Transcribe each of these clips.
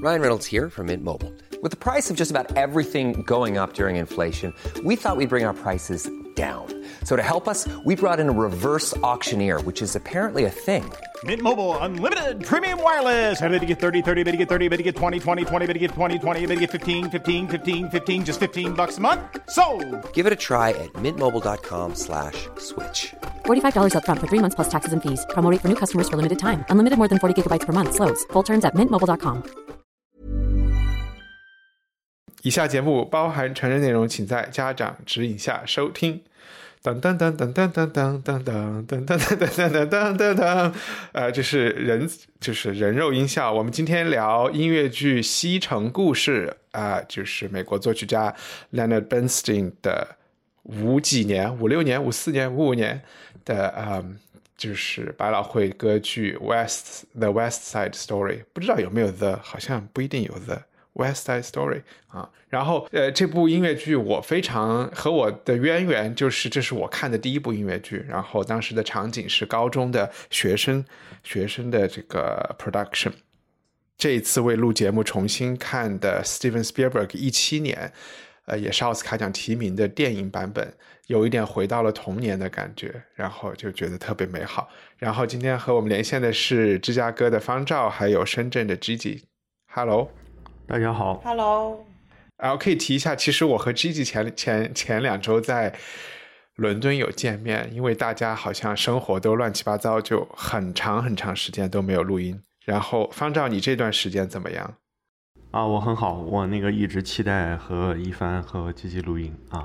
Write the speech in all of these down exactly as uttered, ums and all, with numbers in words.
Ryan Reynolds here from Mint Mobile. With the price of just about everything going up during inflation, we thought we'd bring our prices down. So to help us, we brought in a reverse auctioneer, which is apparently a thing. Mint Mobile Unlimited Premium Wireless. How to get thirty, thirty, how to get thirty, how to get twenty, twenty, twenty, how to get twenty, twenty, how to get fifteen, fifteen, fifteen, fifteen, just fifteen bucks a month? Sold! Give it a try at mintmobile.com slash switch. forty-five dollars up front for three months plus taxes and fees. Promo rate for new customers for limited time. Unlimited more than forty gigabytes per month. Slows full terms at mint mobile dot com. 以下节目包含成人内容，请在家长指引下收听。噔噔噔噔噔噔噔噔噔噔噔噔噔噔噔噔，呃，这是人，就是人肉音效。我们今天聊音乐剧《西城故事》啊、呃，就是美国作曲家 Leonard Bernstein 的五几年、五六年、五四年、五五年的嗯，就是百老汇歌剧 West The West Side Story， 不知道有没有 The， 好像不一定有 The。West Side Story 啊，然后呃，这部音乐剧我非常和我的渊源就是这是我看的第一部音乐剧，然后当时的场景是高中的学生学生的这个 production。这一次为录节目重新看的 Steven Spielberg 一七年，呃，也是奥斯卡奖提名的电影版本，有一点回到了童年的感觉，然后就觉得特别美好。然后今天和我们连线的是芝加哥的方照，还有深圳的 Gigi。Hello。 大家好 Hello 然后可以提一下，其实我和 Gigi 前前前两周在伦敦有见面，因为大家好像生活都乱七八糟，就很长很长时间都没有录音。然后方照，你这段时间怎么样？ 啊，我很好，我那个一直期待和一帆和 Gigi 录音啊。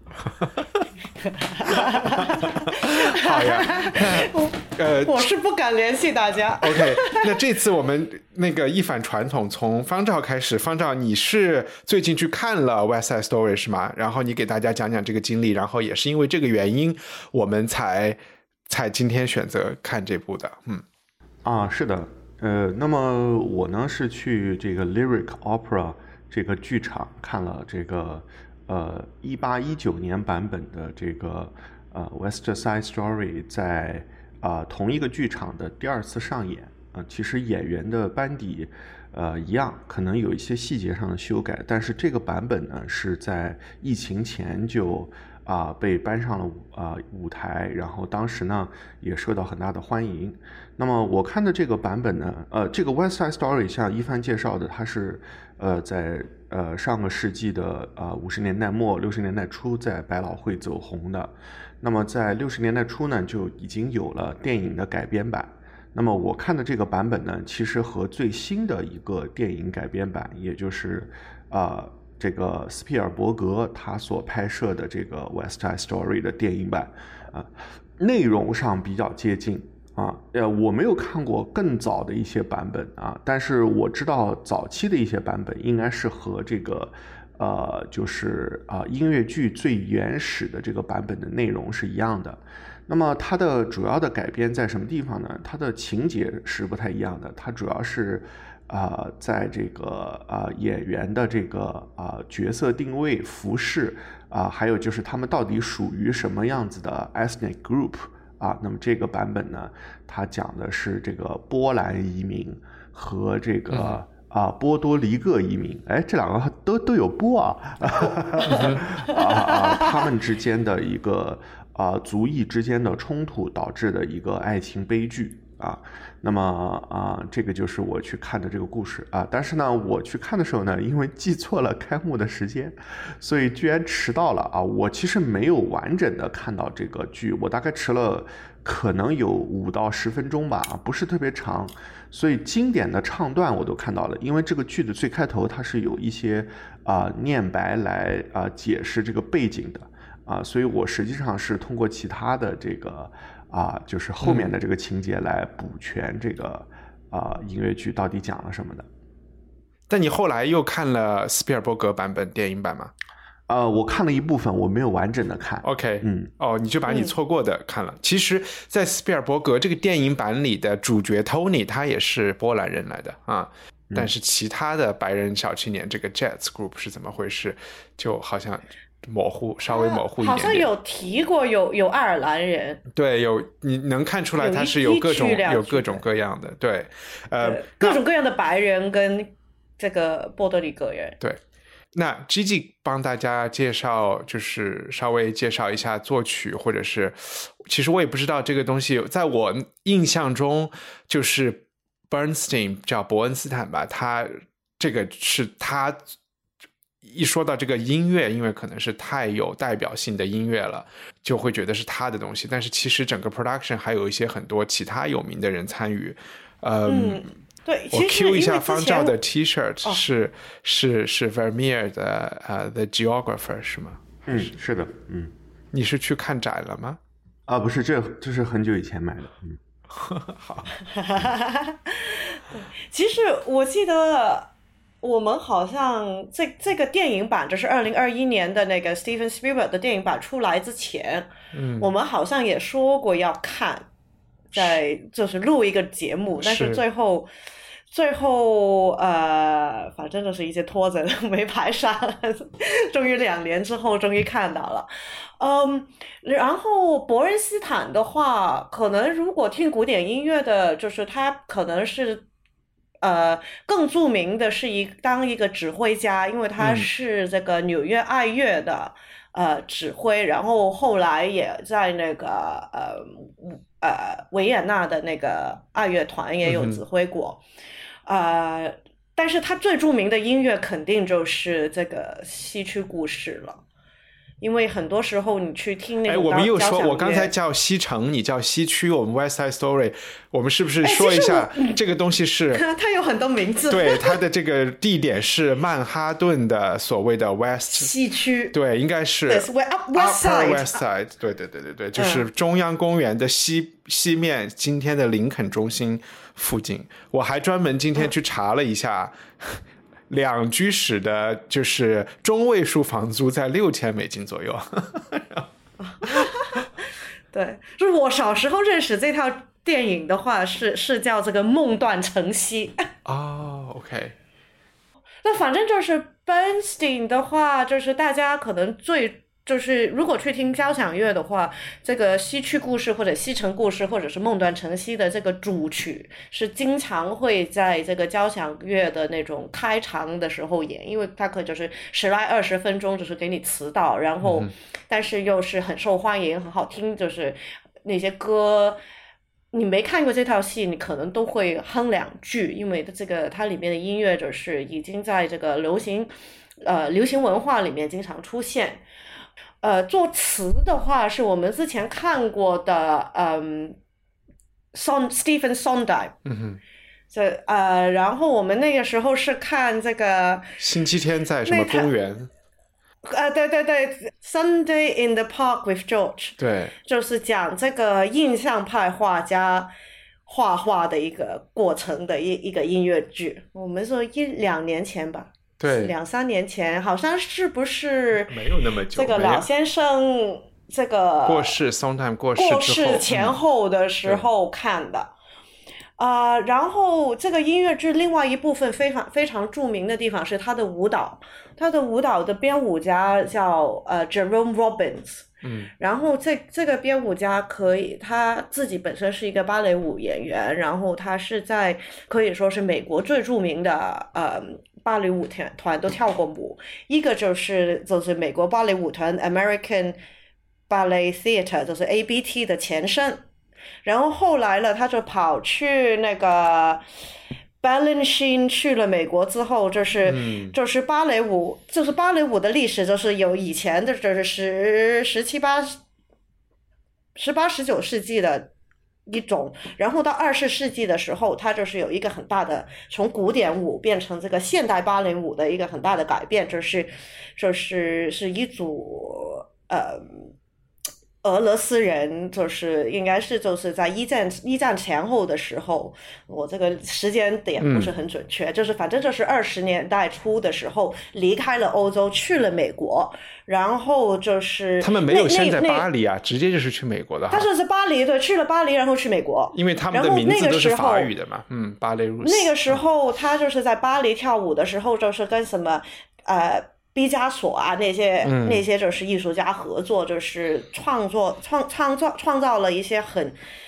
好呀，呃， 我是不敢联系大家。 OK， 那这次我们那个一反传统，从方照开始。方照，你是最近去看了 West Side Story 是吗？然后你给大家讲讲这个经历，然后也是因为这个原因，我们才才今天选择看这部的。嗯， 啊，是的，呃，那么我呢是去这个 Lyric Opera 这个剧场看了这个。呃，一八一九年版本的这个呃《West Side Story》在啊、呃、同一个剧场的第二次上演啊、呃，其实演员的班底呃一样，可能有一些细节上的修改，但是这个版本呢是在疫情前就啊、呃、被搬上了啊、呃、舞台，然后当时呢也受到很大的欢迎。那么我看的这个版本呢，呃，这个《West Side Story》像一帆介绍的，它是呃在呃上个世纪的啊五十年代末六十年代初在百老汇走红的。那么在六十年代初呢就已经有了电影的改编版。那么我看的这个版本呢，其实和最新的一个电影改编版，也就是啊、呃、这个斯皮尔伯格他所拍摄的这个《West Side Story》的电影版啊、呃，内容上比较接近。啊，呃，我没有看过更早的一些版本啊，但是我知道早期的一些版本应该是和这个，呃，就是啊、呃、音乐剧最原始的这个版本的内容是一样的。那么它的主要的改编在什么地方呢？它的情节是不太一样的，它主要是啊、呃、在这个啊、呃、演员的这个啊、呃、角色定位、服饰啊、呃，还有就是他们到底属于什么样子的 ethnic group。啊，那么这个版本呢，它讲的是这个波兰移民和这个、嗯、啊波多黎各移民，哎，这两个都都有波啊，啊啊，他们之间的一个啊族裔之间的冲突导致的一个爱情悲剧啊。那么啊，这个就是我去看的这个故事啊。但是呢，我去看的时候呢，因为记错了开幕的时间，所以居然迟到了啊。我其实没有完整的看到这个剧，我大概迟了可能有五到十分钟吧，不是特别长。所以经典的唱段我都看到了，因为这个剧的最开头它是有一些啊、呃、念白来啊、呃、解释这个背景的啊，所以我实际上是通过其他的这个。啊，就是后面的这个情节来补全这个啊、呃、音乐剧到底讲了什么的。 但你后来又看了斯皮尔伯格版本电影版吗？ 呃，我看了一部分，我没有完整的看。 OK， 嗯， 哦，你就把你错过的看了。嗯、其实，在斯皮尔伯格这个电影版里的主角 Tony 他也是波兰人来的啊，嗯、但是其他的白人小青年这个 Jets Group 是怎么回事，就好像。模糊，稍微模糊一点点、啊、 好像有提过有有爱尔兰人， 对，有你能看出来他是有各种有各种各样的，对，呃， 各种各样的白人跟这个波多黎各人。 对，那 Gigi 帮大家介绍，就是稍微介绍一下作曲，或者是其实我也不知道这个东西，在我印象中就是 Bernstein 叫伯恩斯坦吧，他这个是他一说到这个音乐，因为可能是太有代表性的音乐了，就会觉得是他的东西，但是其实整个 production 还有一些很多其他有名的人参与。嗯， 嗯对， 我其实 Q 一下因为之前方照的 T-shirt 哦是、是是 Vermeer 的呃 The Geographer 是吗？ 嗯，是的，嗯， 你是去看展了吗？ 啊，不是，这这是很久以前买的，嗯， 好， 其实我记得我们好像这这个电影版，就是二零二一年的那个 Steven Spielberg 的电影版出来之前，嗯，我们好像也说过要看，在就是录一个节目，但是最后最后呃，反正就是一些拖着没排上，终于两年之后终于看到了。嗯，然后伯恩斯坦的话，可能如果听古典音乐的，就是他可能是呃更著名的是一当一个指挥家，因为他是这个纽约爱乐的、嗯、呃指挥，然后后来也在那个呃呃维也纳的那个爱乐团也有指挥过。嗯、呃，但是他最著名的音乐肯定就是这个西区故事了。因为很多时候你去听那个， 哎，我们又说，我刚才叫西城，你叫西区，我们 West Side Story， 我们是不是说一下这个东西是？ 它有很多名字。 对，它的这个地点是曼哈顿的所谓的 West 西区， 对，应该是 West Side， West Side， 对对对对对，就是中央公园的西、嗯、西面，今天的林肯中心附近。我还专门今天去查了一下。嗯两居室的就是中位数房租在六千美金左右。 对，就是我小时候认识这套电影的话，是是叫这个《梦断城西》。 哦、oh, ，OK。 那反正就是 Bernstein 的话，就是大家可能最。就是如果去听交响乐的话，这个西区故事或者西城故事或者是梦断城西的这个主曲是经常会在这个交响乐的那种开场的时候演，因为它可就是十来二十分钟就是给你词道，然后但是又是很受欢迎很好听，就是那些歌你没看过这套戏你可能都会哼两句，因为这个它里面的音乐就是已经在这个流行呃流行文化里面经常出现。呃，作词的话是我们之前看过的，嗯 ，Son Stephen Sondheim， 嗯哼， 这呃，然后我们那个时候是看这个星期天在什么公园？ 呃，对对对 ，Sunday in the Park with George， 对， 就是讲这个印象派画家画画的一个过程的一一个音乐剧。我们说一两年前吧。 对， 两三年前好像是不是没有那么久， 这个老先生这个过世 Sondheim 过世过世前后的时候看的啊、嗯呃，然后这个音乐剧另外一部分非常非常著名的地方是他的舞蹈，他的舞蹈的编舞家叫呃 Jerome Robbins， 嗯， 然后这这个编舞家可以他自己本身是一个芭蕾舞演员，然后他是在可以说是美国最著名的呃芭蕾舞团团都跳过舞，一个就是就是美国芭蕾舞团 American Ballet Theatre， 就是 A B T 的前身，然后后来了他就跑去那个 Balanchine 去了美国之后，就是、嗯、就是芭蕾舞，就是芭蕾舞的历史，就是有以前的就是十十七八十八十九世纪的一种，然后到二十世纪的时候，它就是有一个很大的从古典舞变成这个现代芭蕾舞的一个很大的改变，就是就是是一组呃俄罗斯人，就是应该是就是在一战一战前后的时候，我这个时间点不是很准确，嗯、就是反正就是二十年代初的时候离开了欧洲去了美国，然后就是他们没有先在巴黎啊，直接就是去美国的。 他说是巴黎，对，去了巴黎，然后去美国， 因为他们的名字都是法语的嘛，嗯，芭蕾舞。 那个时候他就是在巴黎跳舞的时候，就是跟什么呃。毕加索啊，那些、嗯、那些就是艺术家合作，就是创作创创造创造了一些很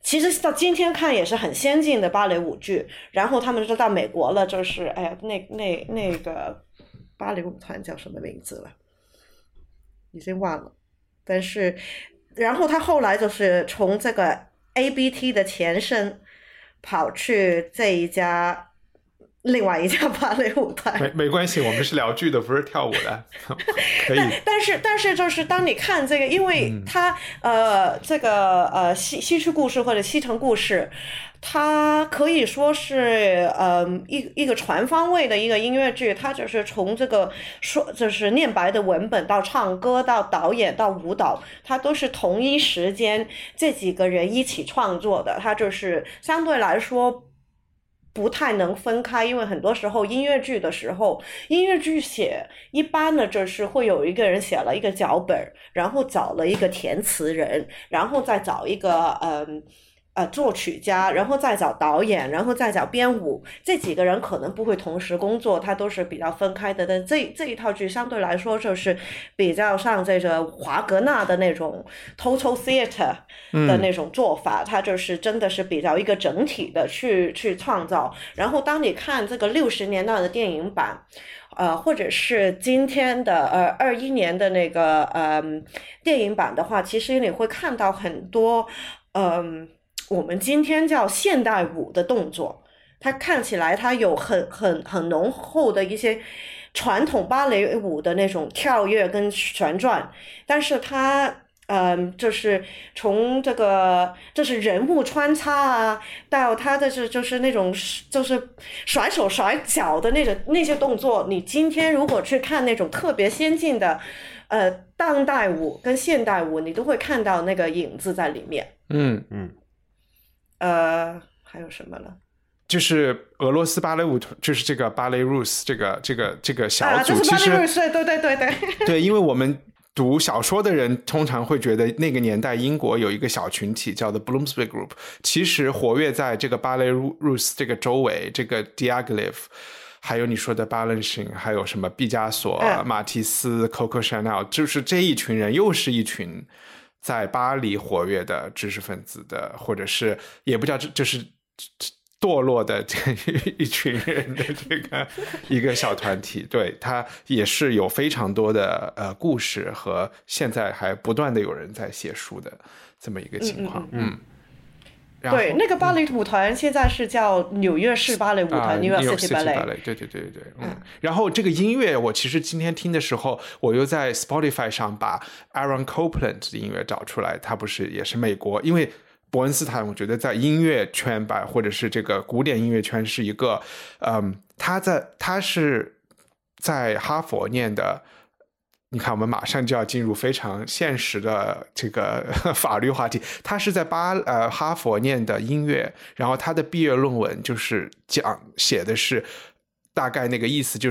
其实到今天看也是很先进的芭蕾舞剧，然后他们就到美国了，就是哎呀，那那那个芭蕾舞团叫什么名字了，已经忘了。但是，然后他后来就是从这个 A B T 的前身跑去这一家另外一家芭蕾舞团。 没没关系，我们是聊剧的，不是跳舞的，可以。 但, 但是但是就是当你看这个，因为它、嗯、呃这个呃西西区故事或者西城故事，它可以说是呃一一个全方位的一个音乐剧，它就是从这个说就是念白的文本到唱歌到导演到舞蹈，它都是同一时间这几个人一起创作的，它就是相对来说不太能分开，因为很多时候音乐剧的时候，音乐剧写一般呢就是会有一个人写了一个脚本，然后找了一个填词人，然后再找一个嗯呃作曲家，然后再找导演，然后再找编舞，这几个人可能不会同时工作，它都是比较分开的。但这这一套剧相对来说就是比较像这个华格纳的那种 total theater 的那种做法、嗯、它就是真的是比较一个整体的去去创造。然后当你看这个六十年代的电影版呃，或者是今天的呃二一年的那个呃电影版的话，其实你会看到很多嗯、呃我们今天叫现代舞的动作，它看起来它有很很很浓厚的一些传统芭蕾舞的那种跳跃跟旋转，但是它嗯，就是从这个就是人物穿插啊，到它的是就是那种就是甩手甩脚的那种那些动作，你今天如果去看那种特别先进的呃当代舞跟现代舞，你都会看到那个影子在里面。 嗯嗯。 呃，还有什么呢？ 就是俄罗斯芭蕾舞，就是这个芭蕾 Russe 这个这个这个小组， 啊、就是芭蕾 Russe，对对对对对，因为我们读小说的人通常会觉得那个年代英国有一个小群体叫做 Bloomsbury Group， 其实活跃在这个芭蕾 Russe 这个周围，这个 Diaghilev， 还有你说的 Balanchine， 还有什么毕加索、嗯、马蒂斯、Coco Chanel， 就是这一群人又是一群在巴黎活跃的知识分子的，或者是也不叫就是堕落的这一群人的这个一个小团体，对，它也是有非常多的呃故事和现在还不断的有人在写书的这么一个情况。嗯，嗯嗯对，那个芭蕾舞团现在是叫纽约市芭蕾舞团 New York City Ballet， 对对对对，嗯。然后这个音乐，我其实今天听的时候，我又在 Spotify 上把 Aaron Copland 的音乐找出来，他不是也是美国，因为伯恩斯坦我觉得在音乐圈吧，或者是这个古典音乐圈是一个，嗯，他在他是在哈佛念的。你看我们马上就要进入非常现实的这个法律话题，他是在巴呃哈佛念的音乐，然后他的毕业论文就是讲写的是大概那个意思就是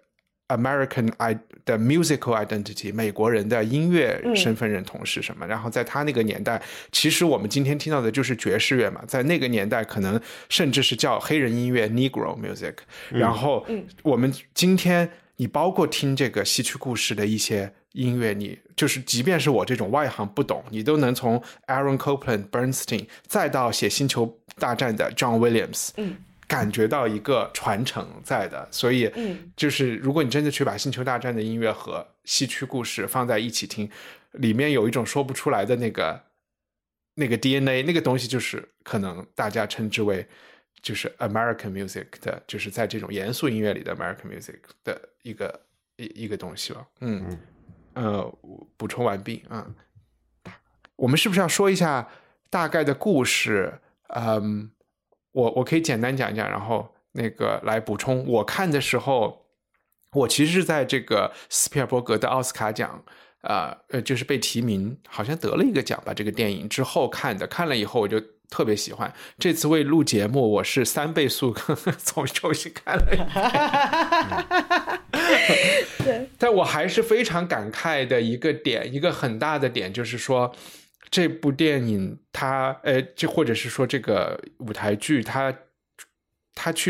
American 的 musical identity， 美国人的音乐身份认同是什么、嗯、然后在他那个年代，其实我们今天听到的就是爵士乐嘛，在那个年代可能甚至是叫黑人音乐 Negro music、嗯、然后我们今天你包括听这个戏曲故事的一些音乐，你就是即便是我这种外行不懂，你都能从 Aaron Copland、Bernstein 再到写星球大战的 John Williams、嗯、感觉到一个传承在的。所以就是如果你真的去把星球大战的音乐和戏曲故事放在一起听，里面有一种说不出来的那个那个 D N A， 那个东西就是可能大家称之为就是 American music 的，就是在这种严肃音乐里的 American music 的一个一一个东西了。嗯，呃，补充完毕啊、嗯。我们是不是要说一下大概的故事？嗯，我我可以简单讲一讲，然后那个来补充。我看的时候，我其实是在这个斯皮尔伯格的奥斯卡奖。呃呃，就是被提名，好像得了一个奖吧。这个电影之后看的，看了以后我就特别喜欢。这次为录节目，我是三倍速重重新看了一遍。对，但我还是非常感慨的一个点，一个很大的点，就是说这部电影它，呃，这或者是说这个舞台剧，它它去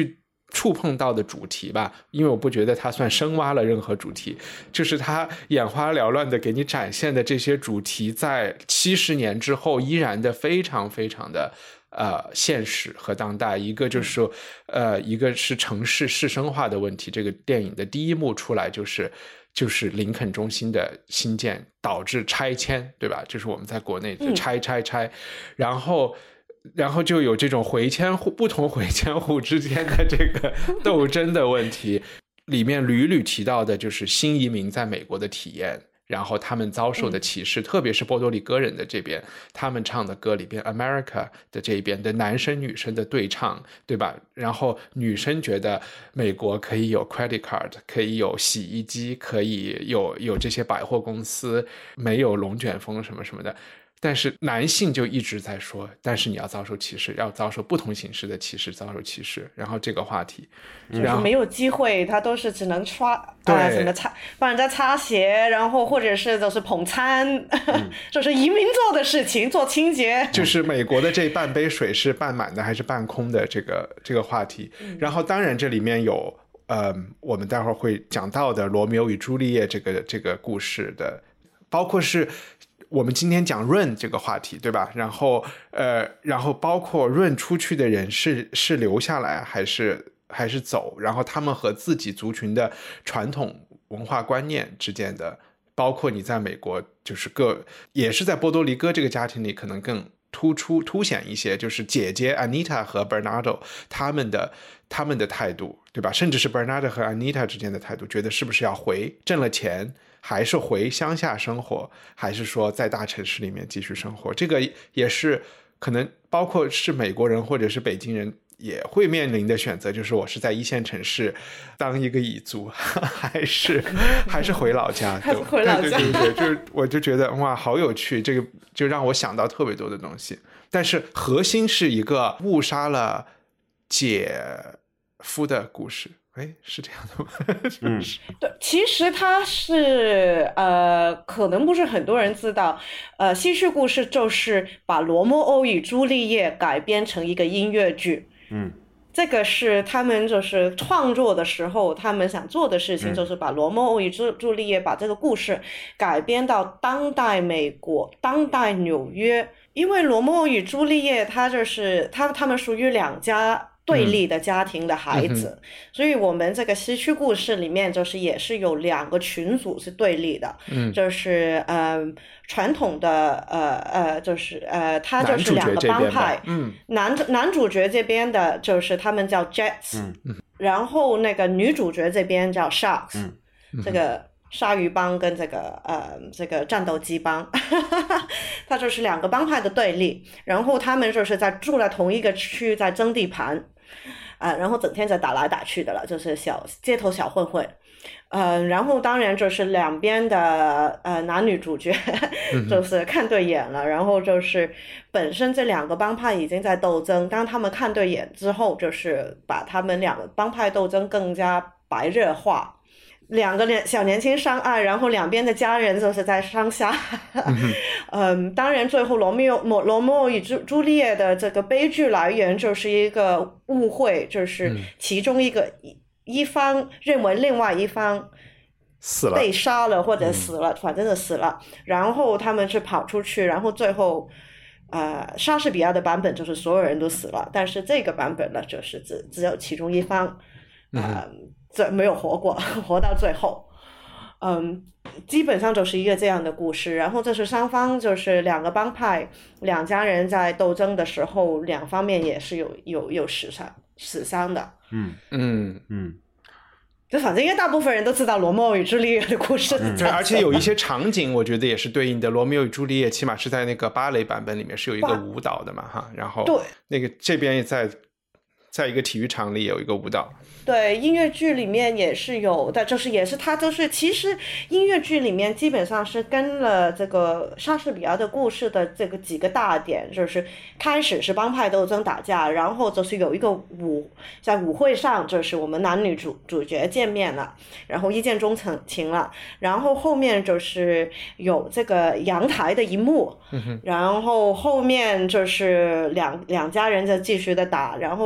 触碰到的主题吧，因为我不觉得它算深挖了任何主题，就是它眼花缭乱的给你展现的这些主题，在七十年之后依然的非常非常的呃现实和当代。一个就是呃一个是城市市生化的问题，这个电影的第一幕出来就是就是林肯中心的新建导致拆迁，对吧？就是我们在国内就拆拆拆，然后然后就有这种回迁户不同回迁户之间的这个斗争的问题，里面屡屡提到的就是新移民在美国的体验，然后他们遭受的歧视、嗯、特别是波多黎各人的这边，他们唱的歌里边 America 的这一边的男生女生的对唱，对吧？然后女生觉得美国可以有 credit card， 可以有洗衣机，可以有有这些百货公司，没有龙卷风什么什么的，但是男性就一直在说，但是你要遭受歧视，要遭受不同形式的歧视，遭受歧视。然后这个话题就是没有机会，他都是只能刷啊什么擦帮人家擦鞋，然后或者是就是捧餐、嗯、就是移民做的事情，做清洁， 就是美国的这半杯水是半满的还是半空的这个这个话题、嗯、然后当然这里面有呃我们待会儿会讲到的罗密欧与朱丽叶这个这个故事的，包括是我们今天讲润这个话题，对吧？然后呃，然后包括润出去的人是是留下来还是还是走，然后他们和自己族群的传统文化观念之间的，包括你在美国就是各也是在波多黎各这个家庭里可能更突出凸显一些，就是姐姐 Anita 和 Bernardo 他们的他们的态度，对吧？甚至是 Bernardo 和 Anita 之间的态度，觉得是不是要回挣了钱还是回乡下生活，还是说在大城市里面继续生活，这个也是可能包括是美国人或者是北京人也会面临的选择，就是我是在一线城市当一个蚁族还是还是回老家， 还是回老家， 对对对对，就是我就觉得哇好有趣，这个就让我想到特别多的东西，但是核心是一个误杀了姐夫的故事。哎，是这样的吗？ 嗯， 对，其实它是呃，可能不是很多人知道，呃，西区故事就是把《罗密欧与朱丽叶》改编成一个音乐剧。 嗯， 这个是他们就是创作的时候，他们想做的事情，就是把《罗密欧与朱朱丽叶》把这个故事改编到当代美国、当代纽约。因为《罗密欧与朱丽叶》它就是他他们属于两家对立的家庭的孩子、嗯、所以我们这个西区故事里面就是也是有两个群组是对立的，嗯，就是呃传统的呃呃就是呃他就是两个帮派，嗯，男男主角这边的就是他们叫 Jets， 嗯，然后那个女主角这边叫 Sharks， 嗯，这个鲨鱼帮跟这个呃这个战斗机帮它就是两个帮派的对立，然后他们就是在住在同一个区，在争地盘啊、呃，然后整天在打来打去的了，就是小街头小混混，呃，然后当然就是两边的呃男女主角就是看对眼了、嗯、然后就是本身这两个帮派已经在斗争，当他们看对眼之后，就是把他们两个帮派斗争更加白热化，两个小年轻相爱，然后两边的家人就是在上下嗯, 嗯，当然最后罗密欧罗密欧与朱朱丽叶的这个悲剧来源就是一个误会，就是其中一个、嗯、一方认为另外一方死了被杀了或者死了、嗯、反正是死了，然后他们是跑出去，然后最后呃，莎士比亚的版本就是所有人都死了，但是这个版本呢就是只只有其中一方呃、嗯这没有活过，活到最后，嗯，基本上就是一个这样的故事。然后这是双方就是两个帮派，两家人在斗争的时候，两方面也是有有有死伤死伤的。 嗯嗯嗯， 就反正因为大部分人都知道罗密欧与朱丽叶的故事， 嗯、对，而且有一些场景，我觉得也是对应的。罗密欧与朱丽叶起码是在那个芭蕾版本里面是有一个舞蹈的嘛，哈，然后对那个这边也在在一个体育场里有一个舞蹈。 对，音乐剧里面也是有的，就是也是它就是其实音乐剧里面基本上是跟了这个莎士比亚的故事的这个几个大点，就是开始是帮派斗争打架，然后就是有一个舞，在舞会上就是我们男女主主角见面了，然后一见钟情了，然后后面就是有这个阳台的一幕、嗯、然后后面就是两两家人在继续的打，然后后面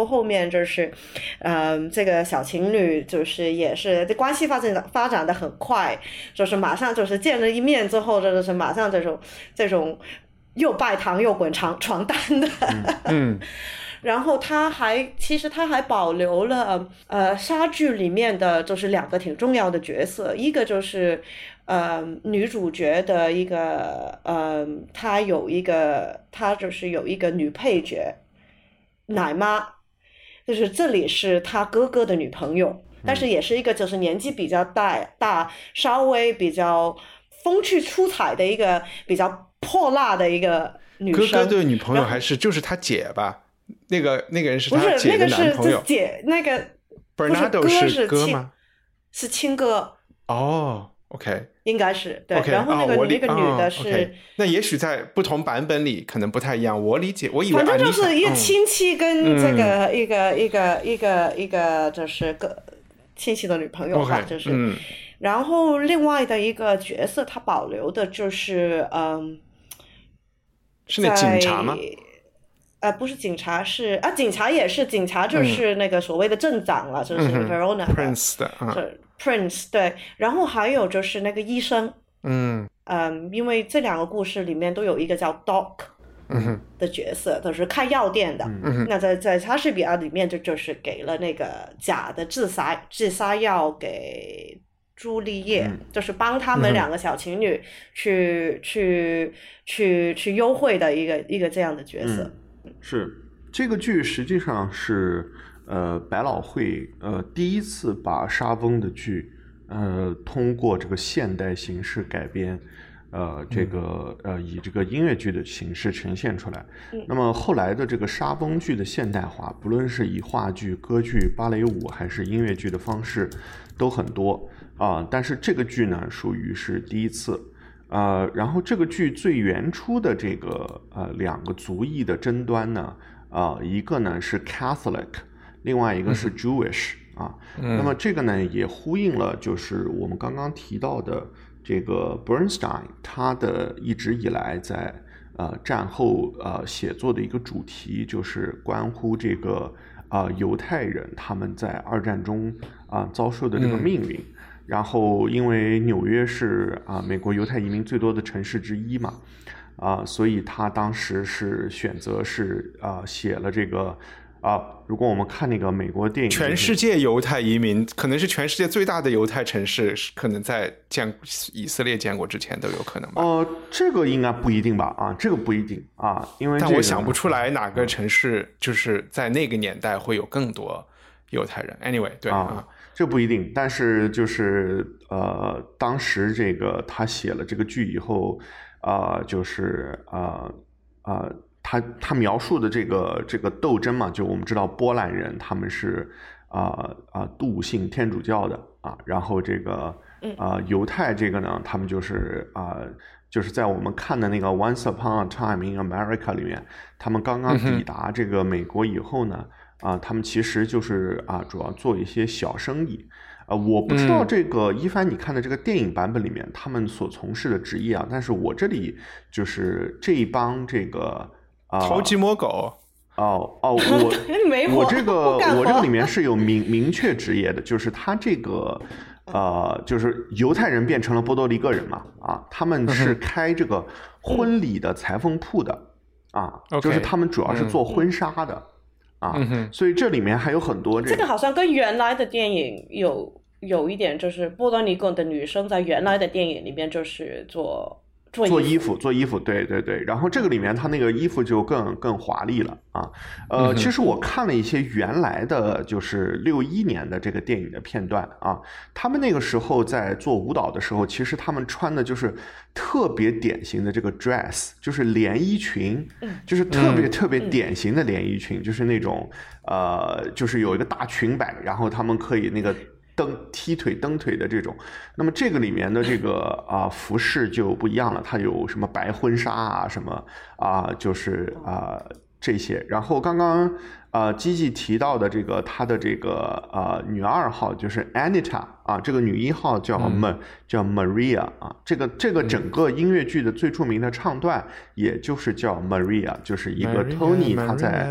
面就是，嗯，这个小情侣就是也是这关系发展发展的很快，就是马上就是见了一面之后，就是马上这种这种又拜堂又滚床床单的， 嗯。 然后他还其实他还保留了呃莎剧里面的就是两个挺重要的角色，一个就是呃女主角的一个呃她有一个她就是有一个女配角奶妈，就是这里是她哥哥的女朋友，但是也是一个就是年纪比较大大稍微比较风趣出彩的一个比较泼辣的一个女生。 哥哥的女朋友还是就是他姐吧？那个那个人是他姐的男朋友。 不是，那个是姐，那个 Bernardo 是哥吗？ 是亲哥。 哦 ，OK， 应该是对。 Okay, 然后那个、 哦、 那个女的是、哦 okay 那也许在不同版本里可能不太一样。我理解，我以为反正就是一个亲戚跟这个、 嗯、 一个一个一个一个就是个亲戚的女朋友吧， okay, 就是。 嗯。 然后另外的一个角色，他保留的就是嗯， 是那警察吗？ 呃，不是警察，是啊，警察也是警察，就是那个所谓的镇长了，嗯、就是 Verona Prince 的，嗯、 是 Prince 对，然后还有就是那个医生， 嗯嗯，因为这两个故事里面都有一个叫 Doc 的角色，都、嗯、是开药店的， 嗯、 那在在莎士比亚里面就就是给了那个假的自杀自杀药给朱丽叶、嗯、就是帮他们两个小情侣去、嗯、去去去幽会的一个一个这样的角色。 嗯是这个剧实际上是呃百老汇呃第一次把莎翁的剧呃通过这个现代形式改编，呃这个呃以这个音乐剧的形式呈现出来。嗯、那么后来的这个莎翁剧的现代化，不论是以话剧、歌剧、芭蕾舞还是音乐剧的方式都很多啊、呃，但是这个剧呢属于是第一次。呃，然后这个剧最原初的这个呃两个族裔的争端呢，呃，一个呢是 Catholic， 另外一个是 Jewish、嗯、啊。嗯、那么这个呢也呼应了就是我们刚刚提到的这个 Bernstein 他的一直以来在呃战后呃写作的一个主题，就是关乎这个啊、呃、犹太人他们在二战中啊、呃、遭受的这个命运。嗯然后，因为纽约是啊美国犹太移民最多的城市之一嘛，啊，所以他当时是选择是啊写了这个啊，如果我们看那个美国电影， 全世界犹太移民可能是全世界最大的犹太城市，可能在建以色列建国之前都有可能吧？ 呃，这个应该不一定吧？啊，这个不一定啊，因为、这个、 但我想不出来哪个城市就是在那个年代会有更多犹太人。Anyway， 对啊。啊这不一定，但是就是呃，当时这个他写了这个剧以后，啊、呃，就是啊啊、呃呃，他他描述的这个这个斗争嘛，就我们知道波兰人他们是啊啊、呃、笃信天主教的啊，然后这个啊、呃、犹太这个呢，他们就是啊、呃、就是在我们看的那个 Once Upon a Time in America 里面，他们刚刚抵达这个美国以后呢。嗯啊，他们其实就是啊，主要做一些小生意，啊，我不知道这个一帆你看的这个电影版本里面他们所从事的职业啊，但是我这里就是这一帮这个啊， 偷鸡摸狗， 哦哦，我我这个我这个里面是有明明确职业的，就是他这个呃，就是犹太人变成了波多黎各人嘛，啊，他们是开这个婚礼的裁缝铺的，啊，就是他们主要是做婚纱的。啊、嗯，所以这里面还有很多这个， 这个好像跟原来的电影有有一点，就是波多黎各的女生在原来的电影里面就是做做做衣服，做衣服，对对对。然后这个里面它那个衣服就更更华丽了啊。呃、嗯，其实我看了一些原来的就是六一年的这个电影的片段啊，他们那个时候在做舞蹈的时候，其实他们穿的就是特别典型的这个 dress， 就是连衣裙，就是特别特别典型的连衣裙，嗯、就是那种呃，就是有一个大裙摆，然后他们可以那个。蹬踢腿蹬腿的这种，那么这个里面的这个啊、呃、服饰就不一样了，它有什么白婚纱啊，什么啊、呃、就是啊、呃、这些。然后刚刚啊基基提到的这个他的这个啊、呃、女二号就是 Anita 啊，这个女一号叫 Ma、嗯、叫 Maria 啊，这个这个整个音乐剧的最著名的唱段也就是叫 Maria， 就是一个 Tony 他在。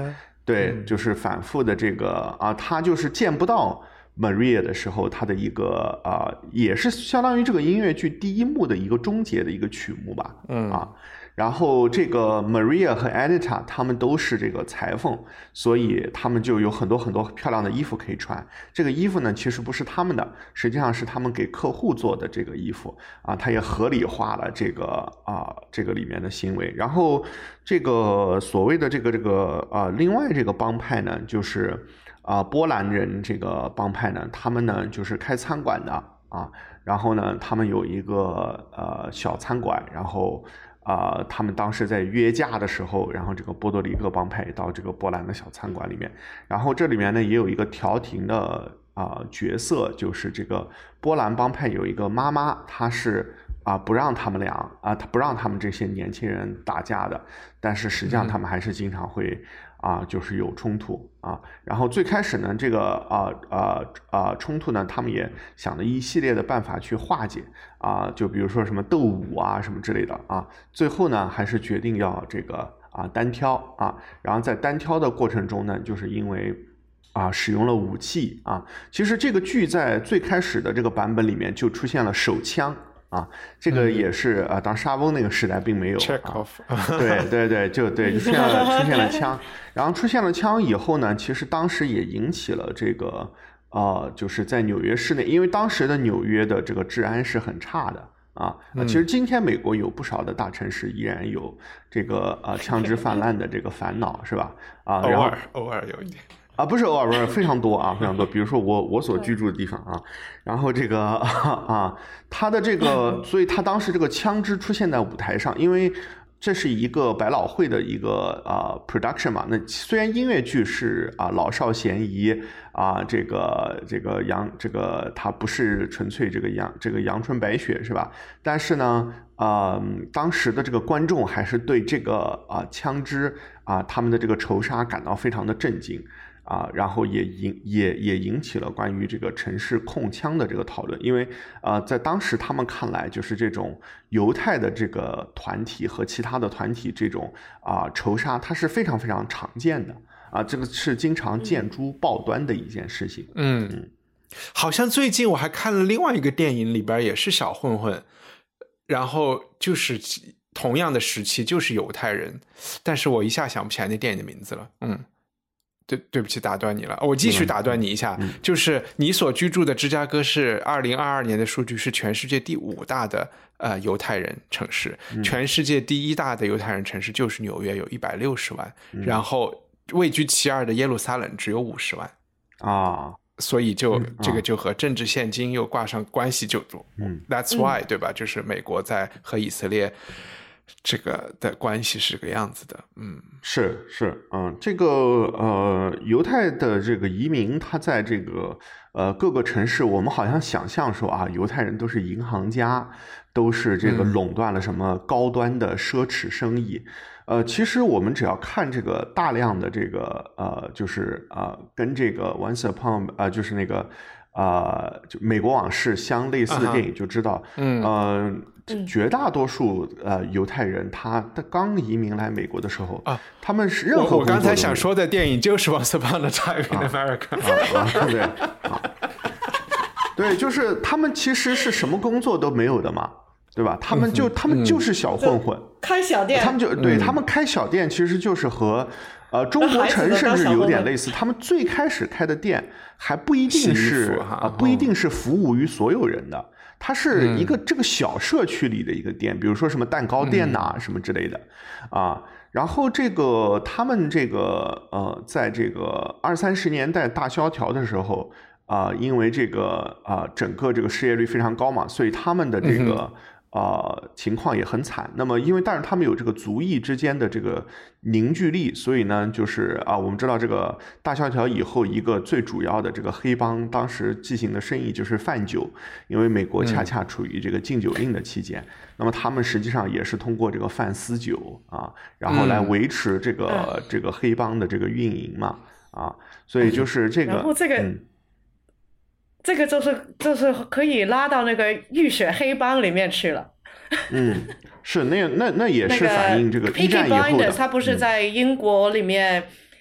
对，就是反复的这个啊，他就是见不到 Maria 的时候，他的一个啊，也是相当于这个音乐剧第一幕的一个终结的一个曲目吧，嗯啊。然后这个 Maria 和 Anita 他们都是这个裁缝，所以他们就有很多很多漂亮的衣服可以穿。这个衣服呢，其实不是他们的，实际上是他们给客户做的这个衣服啊，他也合理化了这个啊这个里面的行为。然后这个所谓的这个这个啊，另外这个帮派呢，就是啊波兰人这个帮派呢，他们呢就是开餐馆的啊，然后呢他们有一个呃小餐馆，然后。啊、呃，他们当时在约架的时候，然后这个波多黎各帮派到这个波兰的小餐馆里面，然后这里面呢也有一个调停的啊、呃、角色，就是这个波兰帮派有一个妈妈，她是啊、呃、不让他们俩啊，她、呃、不让他们这些年轻人打架的，但是实际上他们还是经常会啊、呃、就是有冲突啊，然后最开始呢这个啊啊啊冲突呢，他们也想了一系列的办法去化解。啊，就比如说什么斗舞啊什么之类的啊，最后呢还是决定要这个啊单挑啊，然后在单挑的过程中呢，就是因为啊使用了武器啊，其实这个剧在最开始的这个版本里面就出现了手枪啊，这个也是啊，当沙翁那个时代并没有，啊、对对对，就对就出现了出现了枪，然后出现了枪以后呢，其实当时也引起了这个。呃，就是在纽约市内，因为当时的纽约的这个治安是很差的啊。嗯、其实今天美国有不少的大城市依然有这个呃枪支泛滥的这个烦恼，是吧？啊， 偶尔偶尔有一点啊，不是偶尔，不是非常多啊，非常多。比如说我我所居住的地方啊，然后这个啊，他的这个，所以他当时这个枪支出现在舞台上，因为。这是一个百老汇的一个啊、呃、production 嘛，那虽然音乐剧是啊、呃、老少咸宜啊、呃，这个这个阳这个它不是纯粹这个阳这个阳春白雪是吧？但是呢，呃，当时的这个观众还是对这个啊、呃、枪支啊、呃、他们的这个仇杀感到非常的震惊。啊，然后也引也也引起了关于这个城市控枪的这个讨论，因为呃，在当时他们看来，就是这种犹太的这个团体和其他的团体这种啊、呃、仇杀，它是非常非常常见的啊，这个是经常见诸报端的一件事情。 嗯，嗯好像最近我还看了另外一个电影，里边也是小混混，然后就是同样的时期，就是犹太人，但是我一下想不起来那电影的名字了。嗯。对，对不起，打断你了。我继续打断你一下，嗯、就是你所居住的芝加哥是二零二二年的数据是全世界第五大的呃犹太人城市，嗯、全世界第一大的犹太人城市就是纽约，有一百六十万，嗯、然后位居其二的耶路撒冷只有五十万啊， 所以就、嗯、这个就和政治现今又挂上关系，就嗯 ，That's why、嗯、对吧？就是美国在和以色列。这个的关系是个样子的，嗯， 是是，嗯，这个呃，犹太的这个移民，他在这个呃各个城市，我们好像想象说啊，犹太人都是银行家，都是这个垄断了什么高端的奢侈生意，嗯、呃，其实我们只要看这个大量的这个呃，就是呃，跟这个 Once Upon 呃，就是那个呃，就美国往事相类似的电影，就知道，嗯，呃。绝大多数呃犹太人，他刚移民来美国的时候啊，他们是任何工作我我刚才想说的电影就是《Once Upon a Time in America》 啊，啊对啊，对，就是他们其实是什么工作都没有的嘛，对吧？他们就、嗯、他们就是小混混， 开小店， 他们就对、嗯、他们开小店，其实就是和呃中国城甚至有点类似。他们最开始开的店还不一定是啊、呃，不一定是服务于所有人的。它是一个这个小社区里的一个店，嗯、比如说什么蛋糕店呐、啊，嗯、什么之类的，啊，然后这个他们这个呃，在这个二三十年代大萧条的时候，啊、呃，因为这个啊、呃，整个这个失业率非常高嘛，所以他们的这个。嗯呃，情况也很惨。那么，因为但是他们有这个族裔之间的这个凝聚力，所以呢，就是啊，我们知道这个大萧条以后，一个最主要的这个黑帮当时进行的生意就是贩酒，因为美国恰恰处于这个禁酒令的期间，嗯、那么他们实际上也是通过这个贩私酒啊，然后来维持这个、嗯、这个黑帮的这个运营嘛，啊，所以就是这个， 然后这个。 嗯这个就是就是可以拉到那个浴血黑帮里面去了。 嗯，是那那那也是反映这个一战以后的。 他不是在英国里面，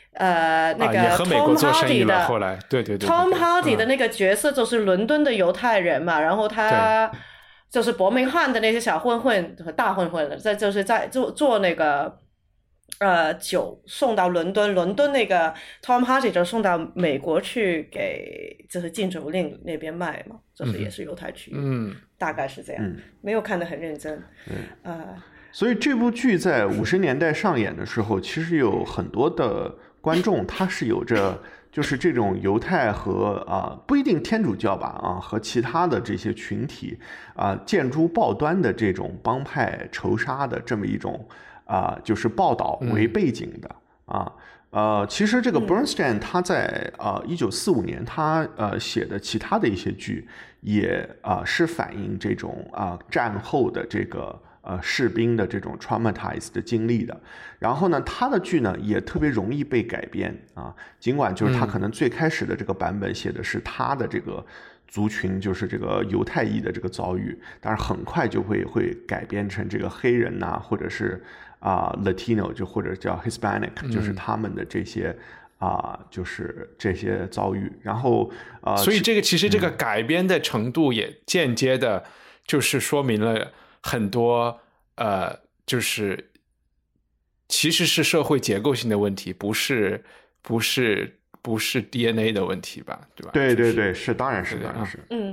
呃那个啊、也和美国 Tom 做生意 Hardy 的， 了后来对对对对对 Tom Hardy 的嗯那个角色就是伦敦的犹太人嘛，然后他就是伯明翰的那些小混混和大混混了，在就是在做做那个呃酒送到伦敦，伦敦那个 Tom Hardy 就送到美国去给就是禁酒令那边卖嘛，就是也是犹太区域， 嗯， 大概是这样， 嗯没有看得很认真， 嗯呃， 所以这部剧在五十年代上演的时候，其实有很多的观众他是有着就是这种犹太和啊、呃、不一定天主教吧啊和其他的这些群体啊、呃、见诸报端的这种帮派仇杀的这么一种啊、呃、就是报道为背景的、嗯、啊。呃，其实这个 Bernstein 他在呃一九四五年他呃写的其他的一些剧也啊、呃、是反映这种啊、呃、战后的这个呃士兵的这种 traumatized 的经历的。然后呢，他的剧呢也特别容易被改编啊，尽管就是他可能最开始的这个版本写的是他的这个族群，就是这个犹太裔的这个遭遇，但是很快就会会改编成这个黑人呐、啊，或者是啊、呃、Latino 就或者叫 Hispanic， 就是他们的这些啊、呃、就是这些遭遇。然后啊、呃， 所以这个其实这个改编的程度也间接的，就是说明了很多呃，就是其实是社会结构性的问题，不是不是不是 D N A 的问题吧，对吧？ 对对对，是当然是当然是。 嗯。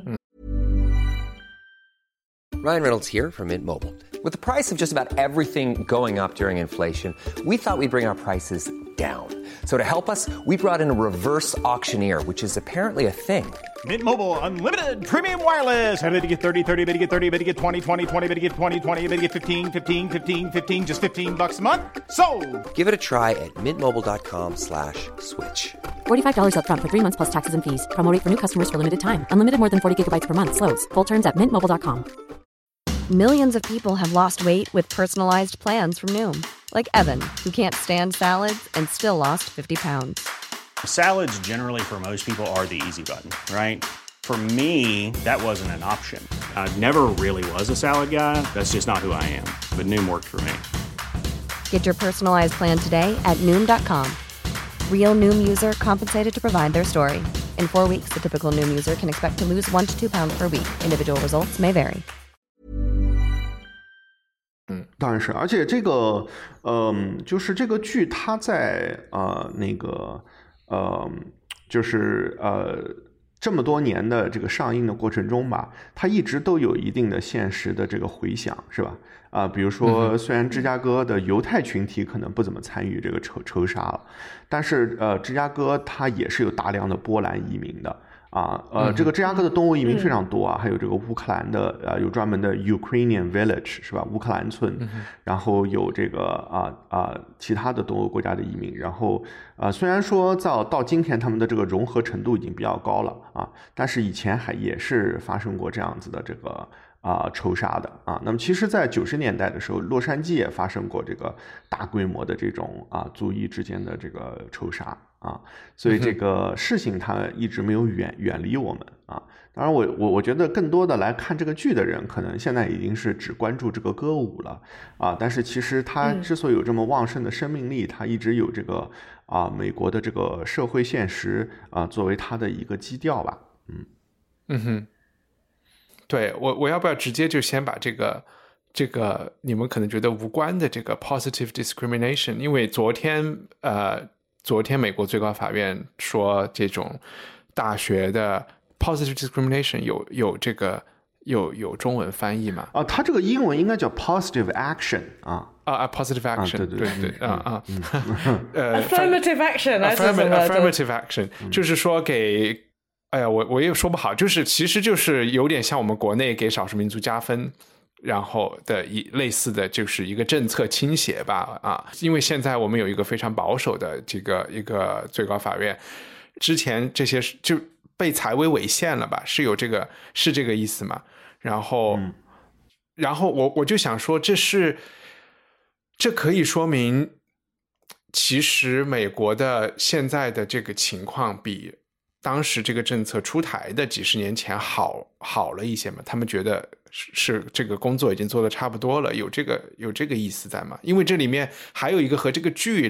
Ryan Reynolds here from Mint Mobile. With the price of just about everything going up during inflation, we thought we'd bring our prices down. So to help us, we brought in a reverse auctioneer, which is apparently a thing. Mint Mobile Unlimited Premium Wireless. How to get thirty, thirty, how to get thirty, how to get twenty, twenty, twenty, how to get twenty, twenty, how to get fifteen, fifteen, fifteen, fifteen, just fifteen bucks a month? Sold! Give it a try at mintmobile.com slash switch. forty-five dollars up front for three months plus taxes and fees. Promo rate for new customers for limited time. Unlimited more than forty gigabytes per month. Slows full terms at mint mobile dot com. Millions of people have lost weight with personalized plans from Noom. Like Evan, who can't stand salads and still lost fifty pounds. Salads generally for most people are the easy button, right? For me, that wasn't an option. I never really was a salad guy. That's just not who I am. But Noom worked for me. Get your personalized plan today at Noom dot com. Real Noom user compensated to provide their story. In four weeks, the typical Noom user can expect to lose one to two pounds per week. Individual results may vary. 嗯，当然是，而且这个，嗯，就是这个剧，它在呃那个，呃，就是呃这么多年的这个上映的过程中吧，它一直都有一定的现实的这个回响，是吧？啊、呃，比如说，虽然芝加哥的犹太群体可能不怎么参与这个仇仇杀了，但是呃，芝加哥它也是有大量的波兰移民的。啊，呃，这个芝加哥的东欧移民非常多啊，还有这个乌克兰的，呃，有专门的 Ukrainian Village 是吧？乌克兰村，然后有这个啊啊其他的东欧国家的移民，然后呃，虽然说到到今天他们的这个融合程度已经比较高了啊，但是以前还也是发生过这样子的这个啊仇杀的啊。那么其实，在九十年代的时候，洛杉矶也发生过这个大规模的这种啊族裔之间的这个仇杀。啊，所以这个事情它一直没有远远离我们啊。当然我，我我我觉得更多的来看这个剧的人，可能现在已经是只关注这个歌舞了啊。但是其实它之所以有这么旺盛的生命力，它一直有这个啊美国的这个社会现实啊作为它的一个基调吧。嗯嗯哼，对我我要不要直接就先把这个这个你们可能觉得无关的这个 positive discrimination， 因为昨天呃。昨天美国最高法院说，这种大学的 positive discrimination 有有这个有有中文翻译吗？ 啊，它这个英文应该叫 positive action 啊啊啊 positive action，、啊、对对 对, 对啊啊， 呃 affirmative action， affirmative affirmative action，、嗯、就是说给，哎呀，我我也说不好，就是其实就是有点像我们国内给少数民族加分。然后的一类似的就是一个政策倾斜吧啊，因为现在我们有一个非常保守的这个一个最高法院，之前这些就被裁为违宪了吧，是有这个是这个意思吗？然后、嗯、然后我我就想说，这是这可以说明其实美国的现在的这个情况比当时这个政策出台的几十年前好好了一些嘛？他们觉得是是这个工作已经做得差不多了，有这个有这个意思在吗？因为这里面还有一个和这个剧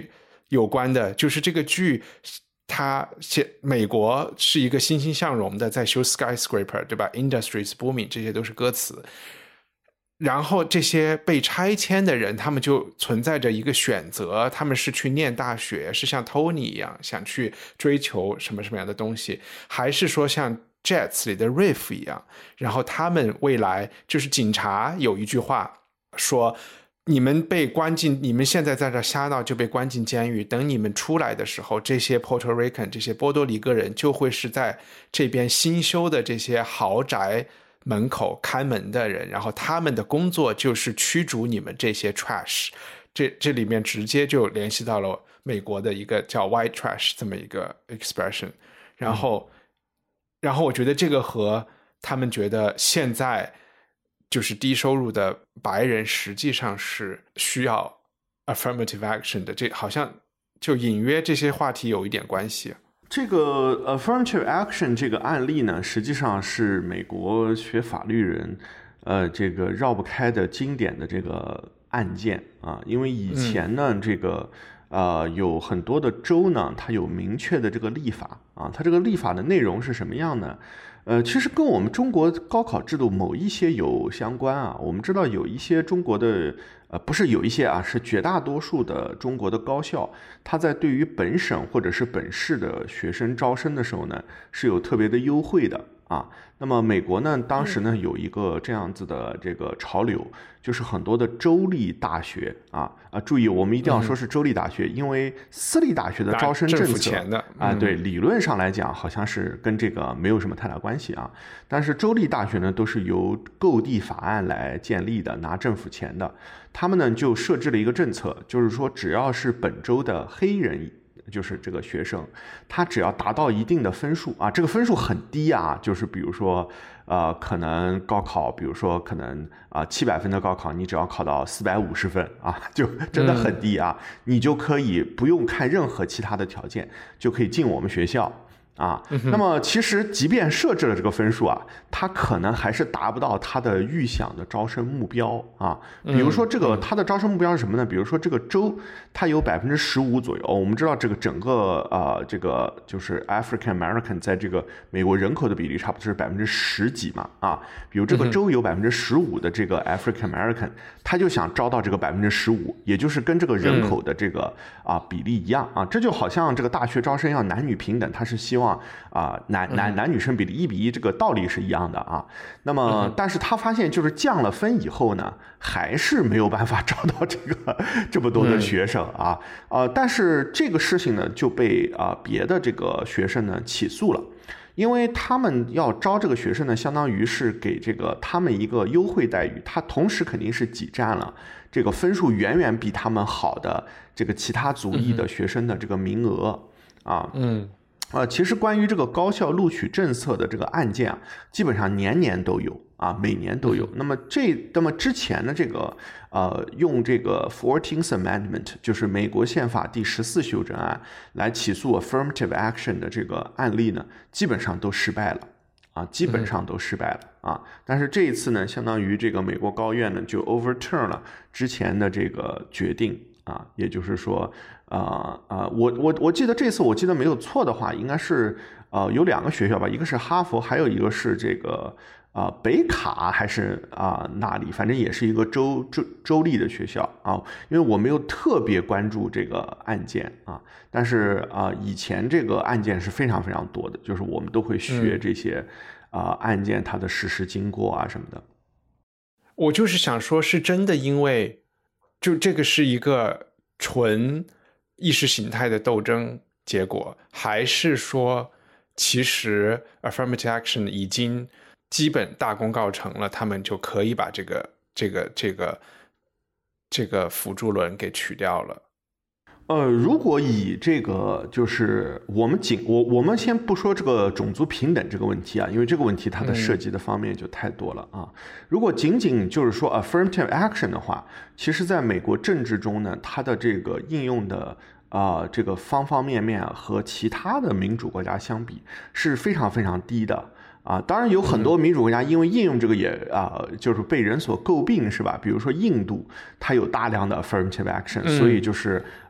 有关的，就是这个剧它美国是一个欣欣向荣的在修 skyscraper 对吧 industry is booming 这些都是歌词，然后这些被拆迁的人他们就存在着一个选择，他们是去念大学，是像 Tony 一样想去追求什么什么样的东西，还是说像 Jets 里的 Riff 一样，然后他们未来就是警察有一句话说你们被关进，你们现在在这瞎闹就被关进监狱，等你们出来的时候，这些 Puerto Rican 这些波多黎各人就会是在这边新修的这些豪宅门口看门的人，然后他们的工作就是驱逐你们这些 trash。 这这里面直接就联系到了美国的一个叫 white trash 这么一个 expression， 然后、嗯、然后我觉得这个和他们觉得现在就是低收入的白人实际上是需要 affirmative action 的，这好像就隐约这些话题有一点关系。 这个 affirmative action 这个案例呢，实际上是美国学法律人呃这个绕不开的经典的这个案件啊，因为以前呢、嗯、这个呃有很多的州呢它有明确的这个立法啊，它这个立法的内容是什么样呢？呃，其实跟我们中国高考制度某一些有相关啊。我们知道有一些中国的，呃，不是有一些啊，是绝大多数的中国的高校，它在对于本省或者是本市的学生招生的时候呢，是有特别的优惠的啊。那么美国呢，当时呢有一个这样子的这个潮流，就是很多的州立大学啊啊，注意我们一定要说是州立大学，因为私立大学的招生政策啊，对，理论上来讲好像是跟这个没有什么太大关系啊。但是州立大学呢都是由购地法案来建立的，拿政府钱的。他们呢就设置了一个政策，就是说只要是本州的黑人。就是这个学生，他只要达到一定的分数啊，这个分数很低啊，就是比如说，呃，可能高考，比如说可能啊七百分的高考，你只要考到四百五十分啊，就真的很低啊，嗯、你就可以不用看任何其他的条件，就可以进我们学校。啊，那么其实即便设置了这个分数啊，它可能还是达不到它的预想的招生目标啊。比如说这个它的招生目标是什么呢？比如说这个州它有百分之十五左右、哦，我们知道这个整个呃这个就是 African American 在这个美国人口的比例差不多是百分之十几嘛啊。比如这个州有百分之十五的这个 African American， 他就想招到这个百分之十五，也就是跟这个人口的这个啊比例一样啊。这就好像这个大学招生要男女平等，他是希望。啊，男男男女生比例一比一，这个道理是一样的啊。那么，但是他发现就是降了分以后呢，还是没有办法招到这个这么多的学生啊。呃，但是这个事情呢，就被啊、呃、别的这个学生呢起诉了，因为他们要招这个学生呢，相当于是给这个他们一个优惠待遇，他同时肯定是挤占了这个分数远远比他们好的这个其他族裔的学生的这个名额啊。嗯。呃，其实关于这个高校录取政策的这个案件啊，基本上年年都有啊，每年都有。那么这，那么之前的这个呃，用这个 Fourteenth Amendment， 就是美国宪法第十四修正案来起诉 affirmative action 的这个案例呢，基本上都失败了啊，基本上都失败了啊。但是这一次呢，相当于这个美国高院呢就 overturn 了之前的这个决定啊，也就是说。呃呃，我我我记得这次我记得没有错的话，应该是呃有两个学校吧，一个是哈佛，还有一个是这个呃北卡还是啊、呃、哪里，反正也是一个州州州立的学校啊。因为我没有特别关注这个案件啊，但是啊、呃、以前这个案件是非常非常多的，就是我们都会学这些啊、呃、案件它的事实经过啊什么的。 我就是想说，是真的，因为就这个是一个纯。意识形态的斗争结果，还是说其实 affirmative action 已经基本大功告成了，他们就可以把这个这个这个这个辅助轮给取掉了？ 呃，如果以这个就是我们仅我我们先不说这个种族平等这个问题啊，因为这个问题它的涉及的方面就太多了啊。嗯、如果仅仅就是说 affirmative action 的话，其实在美国政治中呢，它的这个应用的啊、呃、这个方方面面和其他的民主国家相比是非常非常低的。啊，当然有很多民主国家因为应用这个也啊、呃，就是被人所诟病，是吧？比如说印度，它有大量的 affirmative action，、嗯、所以就是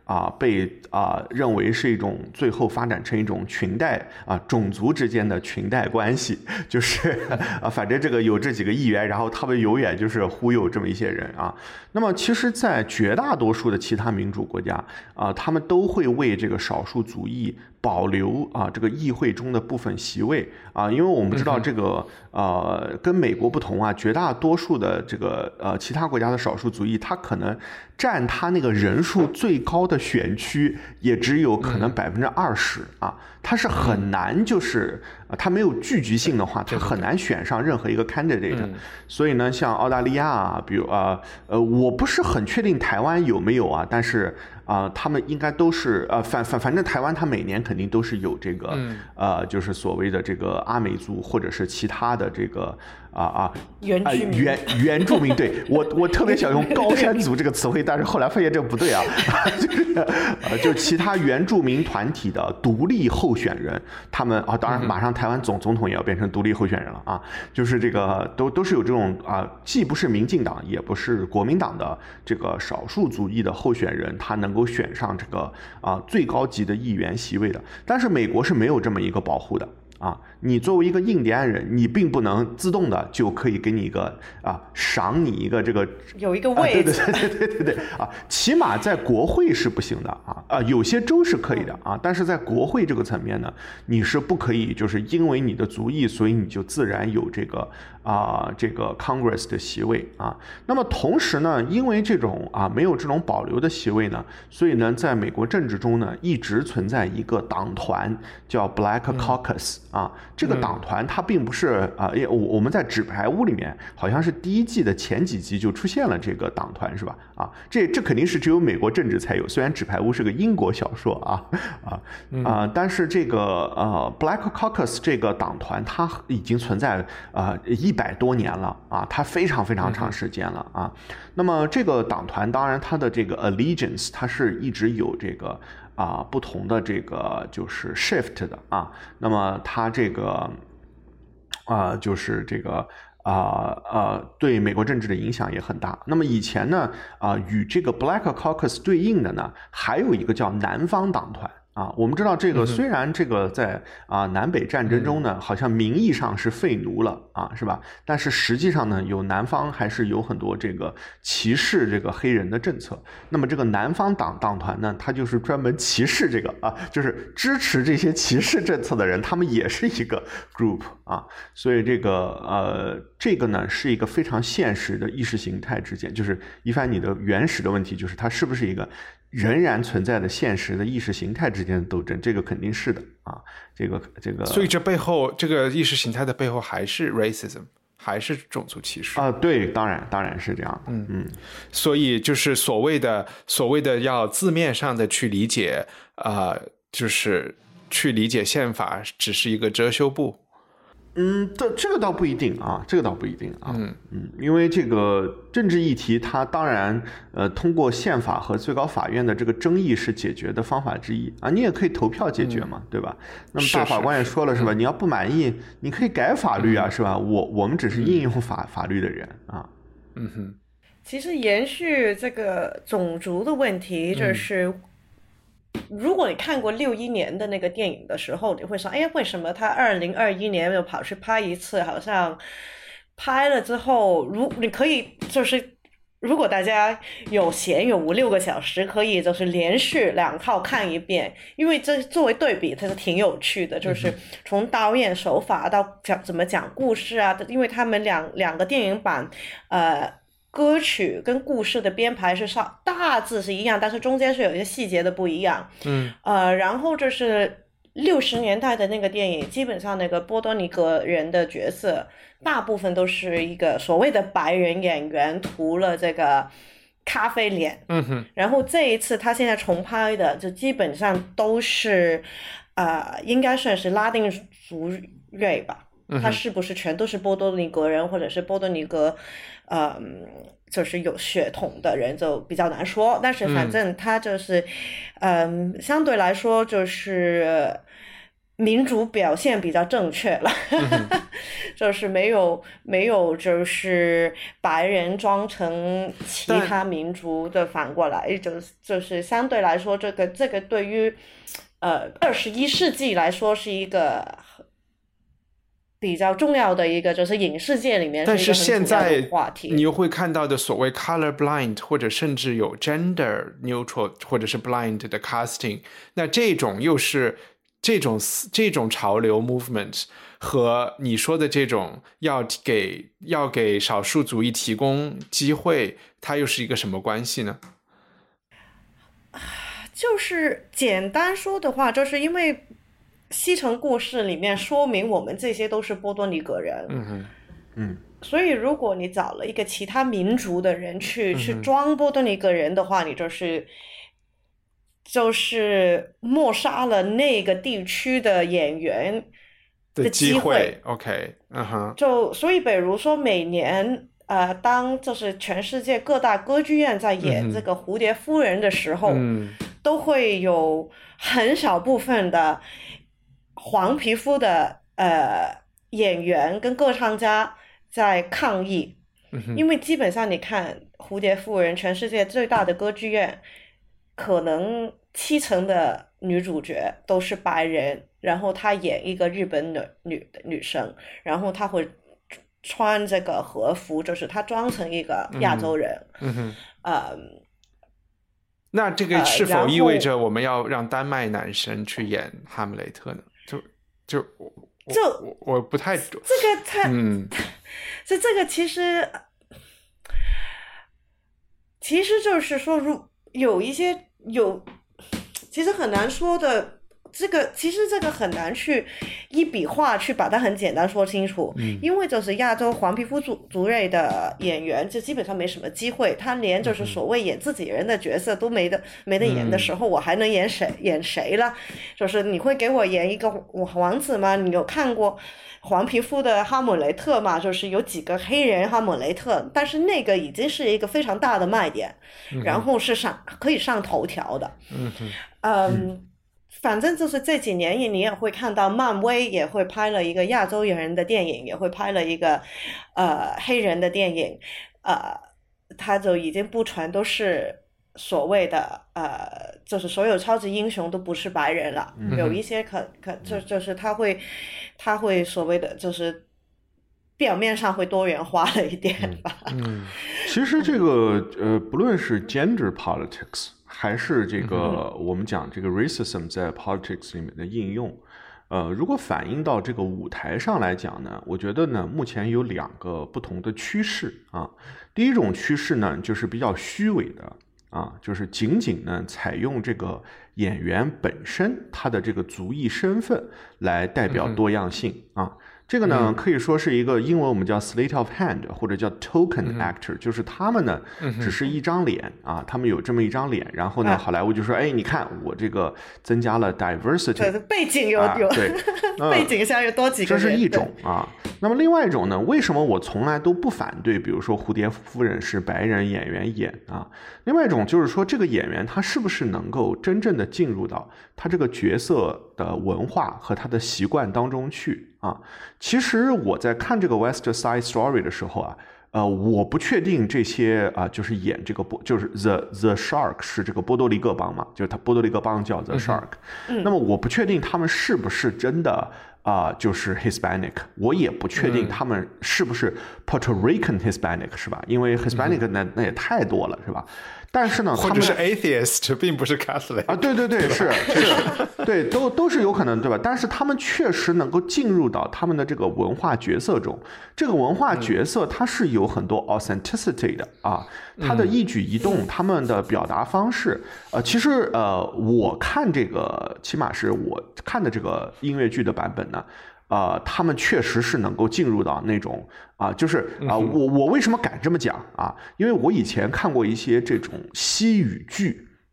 啊被啊认为是一种最后发展成一种裙带啊种族之间的裙带关系，就是啊反正这个有这几个议员，然后他们永远就是忽悠这么一些人啊。那么其实在绝大多数的其他民主国家啊，他们都会为这个少数族裔保留啊这个议会中的部分席位啊，因为我们知道这个呃跟美国不同啊，绝大多数的这个呃其他国家的少数族裔，他可能占他那个人数最高的选区也只有可能百分之二十啊，他是很难就是啊他没有聚集性的话，他很难选上任何一个 candidate。所以呢，像澳大利亚啊，比如啊呃我不是很确定台湾有没有啊，但是。啊、呃，他们应该都是呃，反反反正台湾它每年肯定都是有这个、嗯、呃，就是所谓的这个阿美族或者是其他的这个啊啊原住民、 呃、原原住民。对我我特别想用高山族这个词汇，但是后来发现这个不对啊，就是呃，就是其他原住民团体的独立候选人，他们啊，当然马上台湾总总统也要变成独立候选人了啊，就是这个都都是有这种啊，既不是民进党也不是国民党的这个少数族裔的候选人，他能够选上这个啊最高级的议员席位的，但是美国是没有这么一个保护的啊。你作为一个印第安人，你并不能自动的就可以给你一个啊赏你一个这个有一个位置， 啊、对对对对对对对啊，起码在国会是不行的啊啊，有些州是可以的啊，但是在国会这个层面呢，你是不可以就是因为你的族裔，所以你就自然有这个啊这个 Congress 的席位啊。那么同时呢，因为这种啊没有这种保留的席位呢，所以呢，在美国政治中呢，一直存在一个党团叫 Black Caucus、嗯、啊。这个党团它并不是啊，我我们在纸牌屋里面好像是第一季的前几集就出现了这个党团是吧？啊，这这肯定是只有美国政治才有，虽然纸牌屋是个英国小说啊啊啊，但是这个呃 Black Caucus 这个党团它已经存在啊一百多年了啊，它非常非常长时间了啊。那么这个党团当然它的这个 allegiance 它是一直有这个。啊，不同的这个就是 shift 的啊，那么它这个啊，就是这个啊呃，对美国政治的影响也很大。那么以前呢，啊，与这个 Black Caucus 对应的呢，还有一个叫南方党团。啊，我们知道这个虽然这个在啊南北战争中呢，好像名义上是废奴了啊，是吧？但是实际上呢，有南方还是有很多这个歧视这个黑人的政策。那么这个南方党党团呢，它就是专门歧视这个啊，就是支持这些歧视政策的人，他们也是一个 group 啊。所以这个呃，这个呢是一个非常现实的意识形态之间，就是一番你的原始的问题，就是它是不是一个仍然存在的现实的意识形态之间的斗争，这个肯定是的啊，这个这个。 所以这背后，这个意识形态的背后还是 racism， 还是种族歧视啊？对，当然当然是这样的。嗯嗯， 所以就是所谓的所谓的要字面上的去理解啊、呃，就是去理解宪法只是一个遮羞布。 嗯，这这个倒不一定啊，这个倒不一定啊，嗯嗯，因为这个政治议题，它当然呃通过宪法和最高法院的这个争议是解决的方法之一啊，你也可以投票解决嘛，嗯、对吧？那么大法官也说了是吧？是是是你要不满意，你可以改法律啊，嗯、是吧？我我们只是应用法、嗯、法律的人啊， 嗯哼。 其实延续这个种族的问题，就是。嗯如果你看过六一年的那个电影的时候，你会说，哎呀，为什么他二零二一年又跑去拍一次？好像拍了之后，如你可以就是，如果大家有闲有五六个小时，可以就是连续两套看一遍，因为这作为对比，它是挺有趣的，就是从导演手法到讲怎么讲故事啊，因为他们两两个电影版，呃。歌曲跟故事的编排是上大致是一样，但是中间是有一些细节的不一样。 嗯， 呃，然后就是六十年代的那个电影，基本上那个波多黎各人的角色，大部分都是一个所谓的白人演员涂了这个咖啡脸。 嗯哼。 然后这一次他现在重拍的，就基本上都是，呃，应该算是拉丁族裔吧。他是不是全都是波多黎各人，或者是波多黎各，呃，就是有血统的人就比较难说。但是反正他就是，嗯、呃，相对来说就是民族表现比较正确了，就是没有没有就是白人装成其他民族的反过来，就是就是相对来说，这个这个对于呃二十一世纪来说是一个比较重要的一个，就是影视界里面但是现在话题。 你又会看到的所谓 color blind 或者甚至有 gender neutral 或者是 blind 的 casting， 那这种又是这种这种潮流 movement 和你说的这种要给要给少数族裔提供机会，它又是一个什么关系呢？ 就是简单说的话，就是因为西城故事里面说明我们这些都是波多黎各人， 嗯哼， 嗯， 所以如果你找了一个其他民族的人去、嗯、去装波多黎各人的话，你就是就是抹杀了那个地区的演员的机会。 的机会 OK， 嗯哼， 就所以比如说每年呃，当就是全世界各大歌剧院在演这个蝴蝶夫人的时候、 嗯、 都会有很小部分的黄皮肤的呃演员跟歌唱家在抗议、 嗯、 因为基本上你看蝴蝶夫人全世界最大的歌剧院可能七成的女主角都是白人，然后她演一个日本的女女生，然后她会穿这个和服，就是她装成一个亚洲人。 嗯哼， 呃， 那这个是否意味着我们要让丹麦男生去演哈姆雷特呢？就就就我, 我不太这个太嗯， 这这个其实其实就是说，如有一些有，其实很难说的。这个其实这个很难去一笔画去把它很简单说清楚、嗯、因为就是亚洲黄皮肤族族裔的演员就基本上没什么机会，他连就是所谓演自己人的角色都没得、嗯、没得演的时候，我还能演谁演谁了？就是你会给我演一个王子吗？你有看过黄皮肤的哈姆雷特吗？就是有几个黑人哈姆雷特，但是那个已经是一个非常大的卖点、嗯、然后是上可以上头条的。 嗯嗯, 嗯反正就是这几年你也会看到漫威也会拍了一个亚洲人的电影，也会拍了一个呃黑人的电影，呃他就已经不全都是所谓的呃就是所有超级英雄都不是白人了、嗯、有一些可可就就是他会他会所谓的就是表面上会多元化了一点吧。 嗯，嗯其实这个呃不论是 gender politics还是这个我们讲这个 racism 在 politics 里面的应用，呃，如果反映到这个舞台上来讲呢，我觉得呢，目前有两个不同的趋势啊。第一种趋势呢，就是比较虚伪的啊，就是仅仅呢采用这个演员本身他的这个族裔身份来代表多样性啊。这个呢、嗯、可以说是一个英文我们叫 slate of hand 或者叫 token actor、嗯、就是他们呢、嗯、只是一张脸啊，他们有这么一张脸，然后呢、啊、好莱坞就说哎你看我这个增加了 diversity， 对背景有、啊、有对、呃、 背景下有多几个人， 这是一种啊。那么另外一种呢，为什么我从来都不反对比如说蝴蝶夫人是白人演员演啊，另外一种就是说这个演员他是不是能够真正的进入到他这个角色的文化和他的习惯当中去啊。其实我在看这个 West Side Story 的时候啊，呃，我不确定这些啊、呃，就是演这个就是 The The Shark 是这个波多黎各帮嘛，就是他波多黎各帮叫 The Shark，、嗯、那么我不确定他们是不是真的啊、呃，就是 Hispanic， 我也不确定他们是不是 Puerto Rican Hispanic， 是吧？因为 Hispanic 那、嗯、那也太多了，是吧？但是呢， 或者是 atheist， 并不是 Catholic 啊，对对对，是是，对，都都是有可能，对吧？但是他们确实能够进入到他们的这个文化角色中，这个文化角色它是有很多 authenticity 的啊，它的一举一动，他们的表达方式，呃，其实呃，我看这个，起码是我看的这个音乐剧的版本呢。呃，他们确实是能够进入到那种啊、呃，就是啊、呃，我我为什么敢这么讲啊？因为我以前看过一些这种西语剧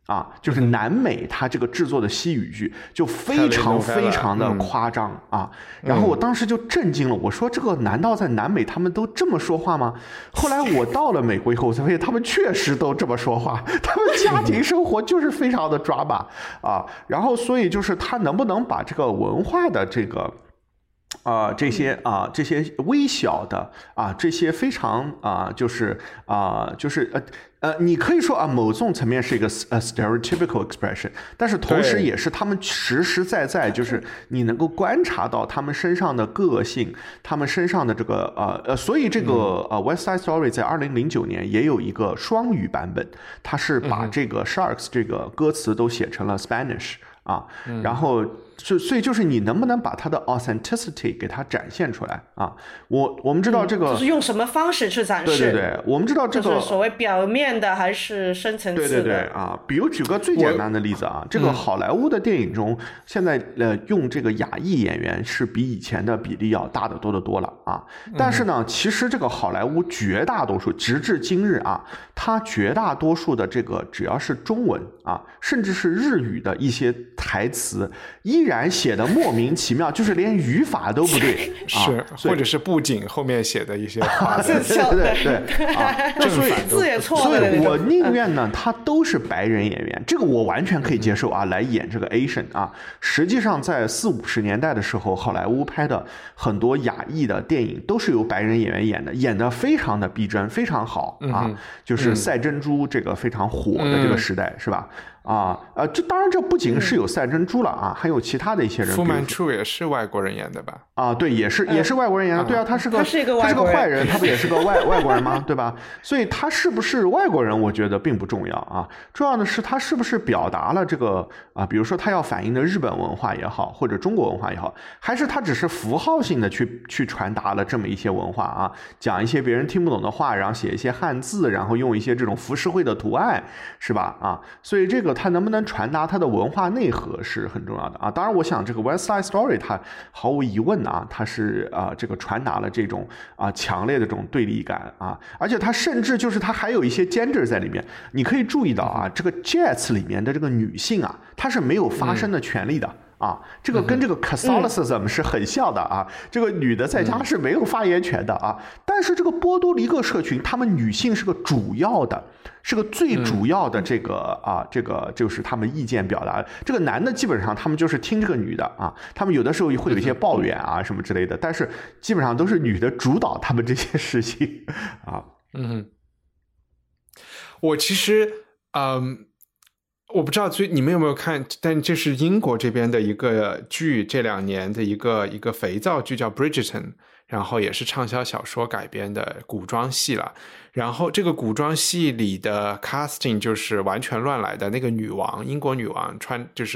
啊，就是南美它这个制作的西语剧就非常非常的夸张、嗯、啊，然后我当时就震惊了，我说这个难道在南美他们都这么说话吗？后来我到了美国以后，我才发现他们确实都这么说话，他们家庭生活就是非常的抓马啊，然后所以就是他能不能把这个文化的这个啊、呃，这些啊、呃，这些微小的啊、呃，这些非常啊、呃，就是啊、呃，就是呃呃，你可以说啊，某种层面是一个呃 stereotypical expression， 但是同时也是他们实实在在，就是你能够观察到他们身上的个性，他们身上的这个呃呃，所以这个呃 West Side Story 在二零零九年也有一个双语版本，它是把这个 Sharks 这个歌词都写成了 Spanish 啊，然后。就所以就是你能不能把它的 authenticity 给它展现出来啊？我我们知道这个、 嗯、就是用什么方式去展示？ 对对对，我们知道这个、 就是所谓表面的还是深层次的？ 对对对啊，比如举个最简单的例子啊，这个好莱坞的电影中，嗯、现在呃用这个亚裔演员是比以前的比例要大得多得多了啊。但是呢，其实这个好莱坞绝大多数，直至今日啊，它绝大多数的这个只要是中文啊，甚至是日语的一些台词，依然写的莫名其妙，就是连语法都不对， 是、 啊、 或者是布景后面写的一些话， 对对对对啊，那所以字也错了， 所以我宁愿呢，他都是白人演员，这个我完全可以接受啊，来演这个 Asian 啊。实际上，在四五十年代的时候，好莱坞拍的很多亚裔的电影都是由白人演员演的，演的非常的逼真，非常好啊。嗯、就是赛珍珠这个非常火的这个时代，嗯、是吧？啊呃，这当然这不仅是有赛珍珠了啊，还有其他的一些人。 富曼处也是外国人演的吧？ 啊，对，也是也是外国人演的。嗯、对啊，他是个他是一个他是个坏人，他不也是个外外国人吗？对吧？所以他是不是外国人，我觉得并不重要啊。重要的是他是不是表达了这个啊，比如说他要反映的日本文化也好，或者中国文化也好，还是他只是符号性的去去传达了这么一些文化啊，讲一些别人听不懂的话，然后写一些汉字，然后用一些这种浮世绘的图案，是吧？啊，所以这个他能不能传达它的文化内核是很重要的啊。当然，我想这个 West Side Story 它毫无疑问啊，它是啊、呃、这个传达了这种啊强烈的这种对立感啊，而且它甚至就是它还有一些 gender 在里面。你可以注意到啊，这个 Jets 里面的这个女性啊，她是没有发声的权利的。嗯啊，这个跟这个 Catholicism 是很像的啊，嗯、这个女的在家是没有发言权的啊。但是这个波多黎各社群，他们女性是个主要的，是个最主要的这个、嗯、啊，这个就是他们意见表达。这个男的基本上他们就是听这个女的啊，他们有的时候会有一些抱怨啊什么之类的，但是基本上都是女的主导他们这些事情啊。 嗯，我其实嗯。我不知道最你们有没有看，但这是英国这边的一个剧，这两年的一个一个肥皂剧叫 Bridgerton， 然后也是畅销小说改编的古装戏了。然后这个古装戏里的 casting 就是完全乱来的，那个女王，英国女王穿就是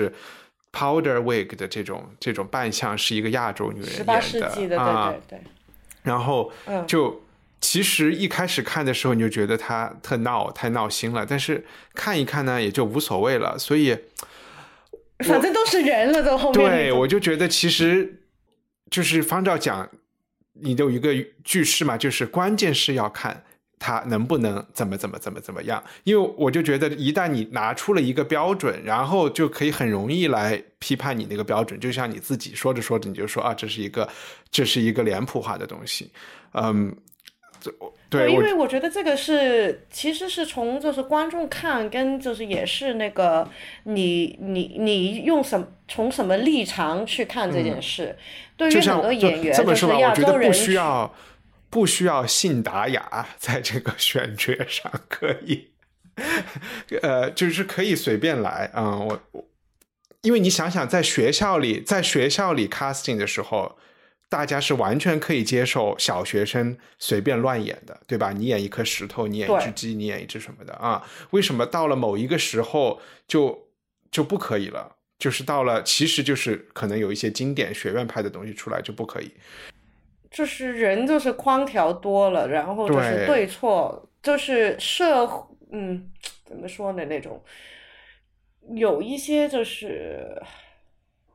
powder wig 的这种这种扮相是一个亚洲女人演的， 十八世纪的， 啊、 对对对。 然后就。嗯其实一开始看的时候你就觉得他特闹太闹心了，但是看一看呢也就无所谓了，所以反正都是人了，都后面对我就觉得其实就是方照讲你都有一个句式嘛，就是关键是要看他能不能怎么怎么怎么怎么样，因为我就觉得一旦你拿出了一个标准，然后就可以很容易来批判你那个标准，就像你自己说着说着你就说啊这是一个这是一个脸谱化的东西，嗯。对, 对，因为我觉得这个是其实是从就是观众看跟就是也是那个你你你用什么从什么立场去看这件事，嗯、对于很多演员就就是亚洲人不需要不需要信达雅在这个选角上可以，呃，就是可以随便来啊、嗯，我我因为你想想在学校里在学校里 casting 的时候。大家是完全可以接受小学生随便乱演的，对吧？你演一颗石头，你演一只鸡，你演一只什么的啊？为什么到了某一个时候就就不可以了？就是到了，其实就是可能有一些经典学院派的东西出来就不可以。 就是人就是框条多了，然后就是对错，就是社嗯怎么说呢那种有一些就是。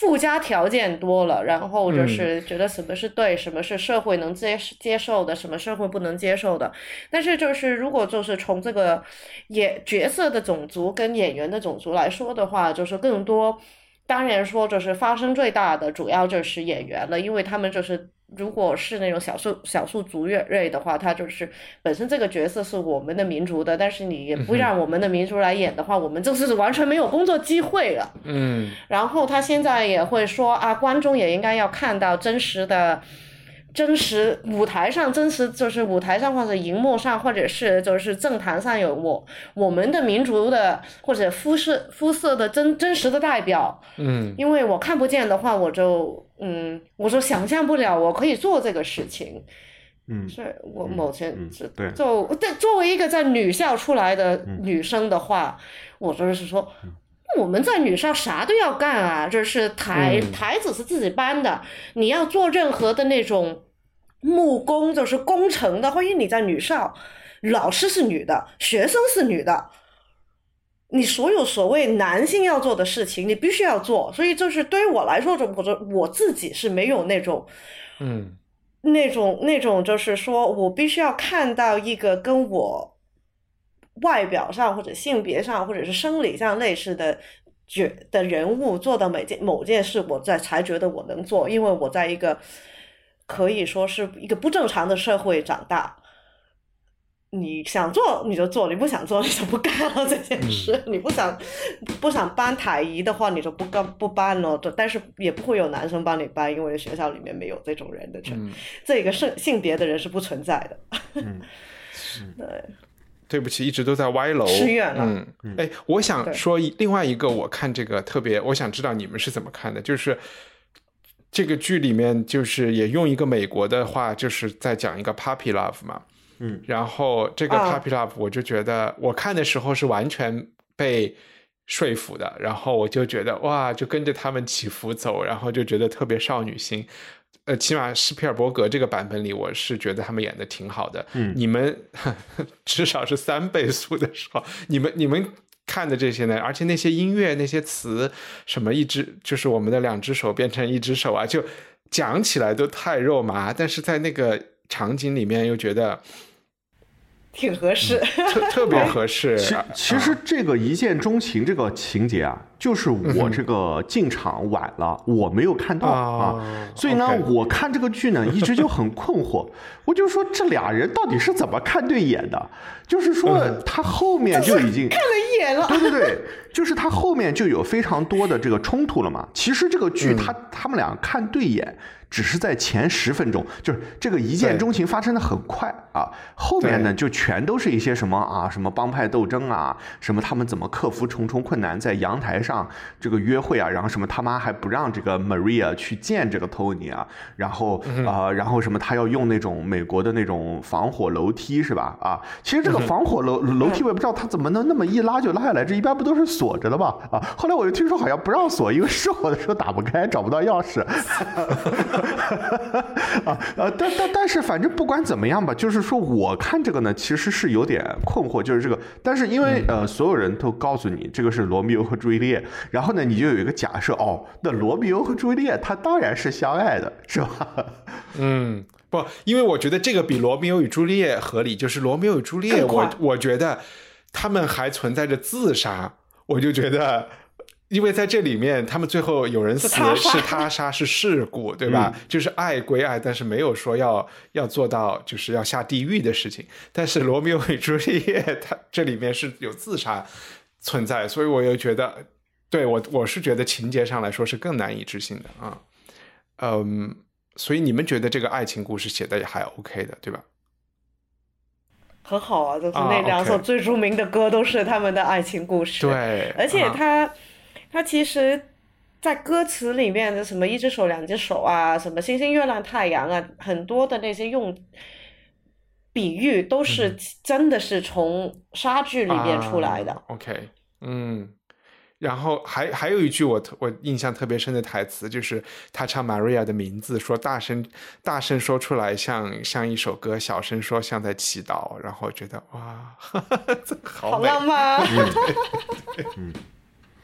附加条件多了，然后就是觉得什么是对、嗯、什么是社会能接接受的，什么社会不能接受的。但是就是如果就是从这个演角色的种族跟演员的种族来说的话，就是更多当然说就是发生最大的主要就是演员了，因为他们就是如果是那种少数少数族裔的话，他就是本身这个角色是我们的民族的，但是你也不让我们的民族来演的话，嗯、我们就是完全没有工作机会了。 嗯， 然后他现在也会说啊，观众也应该要看到真实的。真实舞台上，真实就是舞台上或者荧幕上，或者是就是政坛上有我我们的民族的或者肤色肤色的真真实的代表。 嗯， 因为我看不见的话，我就嗯，我就想象不了我可以做这个事情。 嗯， 所以我某天就、 嗯嗯、 就作为一个在女校出来的女生的话，嗯、我就是说。我们在女校啥都要干啊，就是台、嗯、台子是自己搬的，你要做任何的那种木工，就是工程的，或者你在女校，老师是女的，学生是女的，你所有所谓男性要做的事情，你必须要做。所以就是对于我来说，我说我自己是没有那种， 嗯， 那种那种就是说我必须要看到一个跟我。外表上或者性别上或者是生理上类似的觉的人物做到每件某件事，我在才觉得我能做，因为我在一个可以说是一个不正常的社会长大。你想做你就做，你不想做你就不干了这件事。嗯、你不想不想搬台仪的话，你就不干不搬了。但是也不会有男生帮你搬，因为学校里面没有这种人的，嗯、这个性性别的人是不存在的。 嗯， 对。 对不起，一直都在歪楼。 失远了。 嗯，哎，我想说另外一个，我看这个特别，我想知道你们是怎么看的，就是这个剧里面就是也用一个美国的话，就是在讲一个 puppy love 嘛。 嗯， 然后这个 puppy love 我就觉得、哦、我看的时候是完全被说服的，然后我就觉得哇，就跟着他们起伏走，然后就觉得特别少女心。呃，起码斯皮尔伯格这个版本里，我是觉得他们演的挺好的。 嗯， 你们呵呵至少是三倍速的时候，你们你们看的这些呢？而且那些音乐、那些词，什么一只就是我们的两只手变成一只手啊，就讲起来都太肉麻，但是在那个场景里面又觉得挺合适， 嗯、特特别合适。 其其实这个一见钟情这个情节啊。就是我这个进场晚了，嗯、我没有看到啊，所以呢， okay. 我看这个剧呢，一直就很困惑。我就说这俩人到底是怎么看对眼的？就是说他后面就已经、 嗯、看了一眼了， 对对对，就是他后面就有非常多的这个冲突了嘛。其实这个剧他、嗯、他们俩看对眼。只是在前十分钟，就是这个一见钟情发生的很快啊，后面呢就全都是一些什么啊，什么帮派斗争啊，什么他们怎么克服重重困难，在阳台上这个约会啊，然后什么他妈还不让这个 Maria 去见这个 Tony 啊，然后啊、嗯呃，然后什么他要用那种美国的那种防火楼梯是吧？啊，其实这个防火楼、嗯、楼梯我也不知道他怎么能那么一拉就拉下来，这一般不都是锁着的吗？啊，后来我就听说好像不让锁，因为失火的时候打不开，找不到钥匙。啊呃，但但但是反正不管怎么样吧，就是说我看这个呢，其实是有点困惑，就是这个，但是因为呃所有人都告诉你这个是罗密欧和朱丽叶，然后呢你就有一个假设哦，那罗密欧和朱丽叶他当然是相爱的，是吧？ 嗯，不，因为我觉得这个比罗密欧与朱丽叶合理，就是罗密欧与朱丽叶，我我觉得他们还存在着自杀，我就觉得。因为在这里面他们最后有人死是他杀是事故对吧、嗯、就是爱归爱，但是没有说要要做到就是要下地狱的事情，但是罗密欧与朱丽叶他这里面是有自杀存在，所以我又觉得对我我是觉得情节上来说是更难以置信的啊。嗯，所以你们觉得这个爱情故事写的也还 OK 的对吧？ 很好啊，就是那两首最著名的歌都是他们的爱情故事， 对， 而且他、啊他其实在歌词里面的什么一只手两只手啊，什么星星月亮太阳啊，很多的那些用比喻都是真的是从莎剧里面出来的、 啊、OK 嗯，然后还还有一句我我印象特别深的台词，就是他唱 Maria 的名字，说大声大声说出来像像一首歌，小声说像在祈祷，然后觉得哇呵呵这好美好浪漫嗯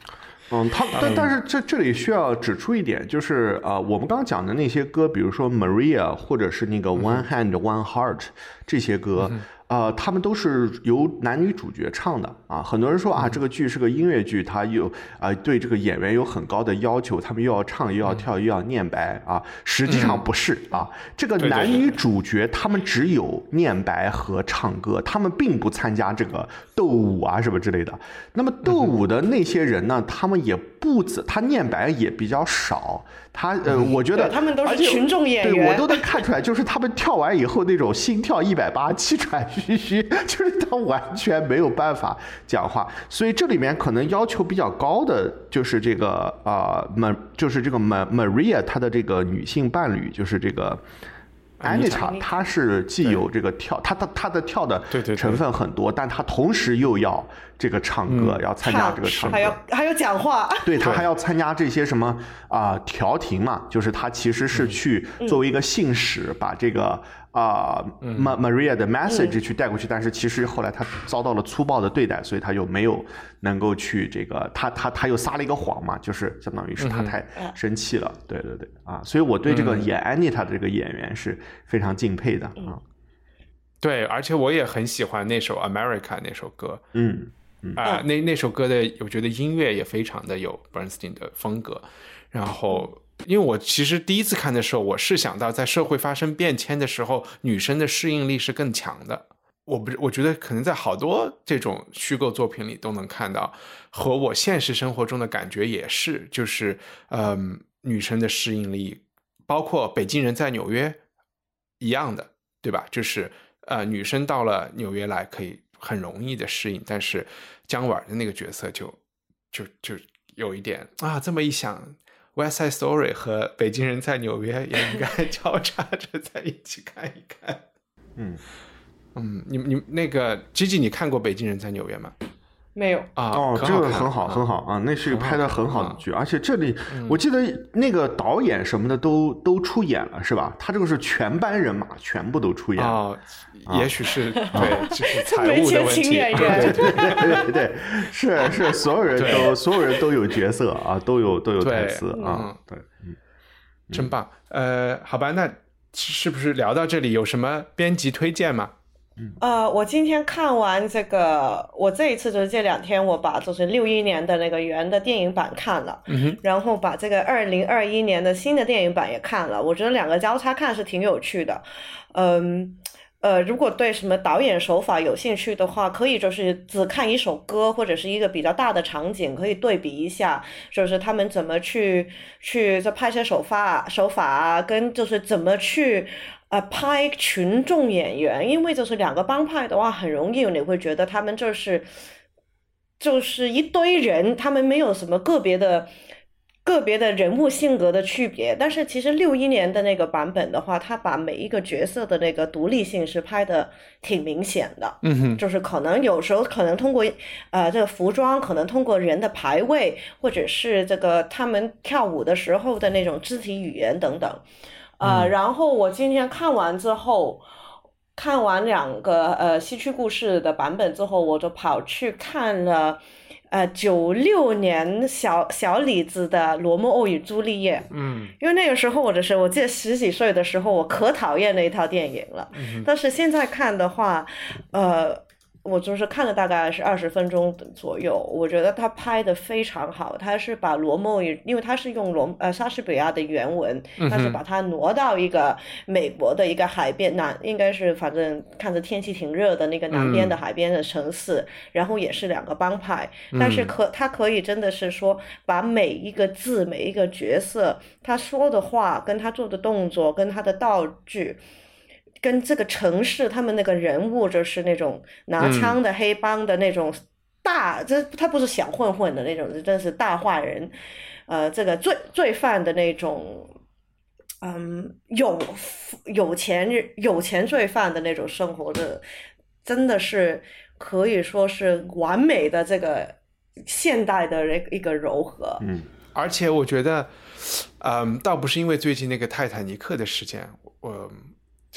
嗯，他但但是这这里需要指出一点，就是啊、呃，我们刚刚讲的那些歌，比如说 Maria 或者是那个 One Hand One Heart 这些歌。嗯呃，他们都是由男女主角唱的啊。很多人说啊，这个剧是个音乐剧，它有啊、呃、对这个演员有很高的要求，他们又要唱又要跳又要念白啊。实际上不是啊，这个男女主角他们只有念白和唱歌，他们并不参加这个斗舞啊什么之类的。那么斗舞的那些人呢，他们也不止，他念白也比较少。他呃，我觉得他们都是群众演员， 对我都能看出来，就是他们跳完以后那种心跳一百八、气喘吁吁，就是他完全没有办法讲话。所以这里面可能要求比较高的就是这个啊，马、呃、就是这个 Maria 她的这个女性伴侣，就是这个。Anita 她是既有这个跳，她她她的跳的成分很多，但她同时又要这个唱歌，嗯、要参加这个唱歌， 还要还要讲话， 对，她还要参加这些什么啊、呃、调停嘛，就是她其实是去作为一个信使，嗯、把这个啊、呃嗯、Maria 的 message 去带过去，嗯、但是其实后来她遭到了粗暴的对待，所以她又没有能够去这个，她她她又撒了一个谎嘛，就是相当于是她太生气了，嗯、对对对啊，所以我对这个演 Anita 的这个演员是非常敬佩的啊、嗯， 对，而且我也很喜欢那首 America 那首歌， 嗯啊、呃，那那首歌的我觉得音乐也非常的有 Bernstein 的风格。然后，因为我其实第一次看的时候，我是想到在社会发生变迁的时候，女生的适应力是更强的。我不，我觉得可能在好多这种虚构作品里都能看到，和我现实生活中的感觉也是，就是嗯，女生的适应力，包括北京人在纽约。一样的，对吧？就是呃，女生到了纽约来可以很容易的适应，但是姜婉的那个角色就就就有一点啊，这么一想 ，West Side Story 和北京人在纽约也应该交叉着在一起看一看。 嗯嗯，你你那个 Gigi 你看过北京人在纽约吗？ 没有啊， 哦，这个很好很好啊，那是拍的很好的剧，而且这里我记得那个导演什么的都都出演了，是吧？他这个是全班人马全部都出演了， 哦，也许是对，就是财务的问题， 对对对对对，是是，所有人都所有人都有角色啊，都有都有台词啊，对，嗯， 真棒。呃，好吧，那是不是聊到这里有什么编辑推荐吗？ 呃，我今天看完这个，我这一次就是这两天我把就是六一年的那个原的电影版看了， 嗯、 然后把这个二零二一年的新的电影版也看了，我觉得两个交叉看是挺有趣的。嗯，呃，如果对什么导演手法有兴趣的话，可以就是只看一首歌或者是一个比较大的场景，可以对比一下，就是他们怎么去去这拍摄手法手法啊，跟就是怎么去。呃，拍群众演员，因为就是两个帮派的话，很容易你会觉得他们就是就是一堆人，他们没有什么个别的个别的人物性格的区别。但是其实六一年的那个版本的话，他把每一个角色的那个独立性是拍的挺明显的。 嗯哼， 就是可能有时候可能通过呃这个服装，可能通过人的排位，或者是这个他们跳舞的时候的那种肢体语言等等。呃， 嗯、 然后我今天看完之后，看完两个呃西区故事的版本之后，我就跑去看了呃九六年小小李子的《罗密欧与朱丽叶》。 嗯， 因为那个时候我的时候，我记得十几岁的时候，我可讨厌那一套电影了。 嗯、 但是现在看的话，呃。我就是看了大概是二十分钟左右，我觉得他拍的非常好。他是把罗密欧，因为他是用罗呃莎士比亚的原文，他是把它挪到一个美国的一个海边南，应该是反正看着天气挺热的那个南边的海边的城市，嗯、然后也是两个帮派，但是可他可以真的是说把每一个字、每一个角色他说的话、跟他做的动作、跟他的道具。跟这个城市他们那个人物就是那种拿枪的黑帮的那种大，这、嗯、他不是小混混的那种，真是大坏人，呃，这个罪罪犯的那种，嗯，有有钱有钱罪犯的那种生活的，真的是可以说是完美的这个现代的一个糅合。 嗯， 而且我觉得，嗯，倒不是因为最近那个泰坦尼克的事件，我。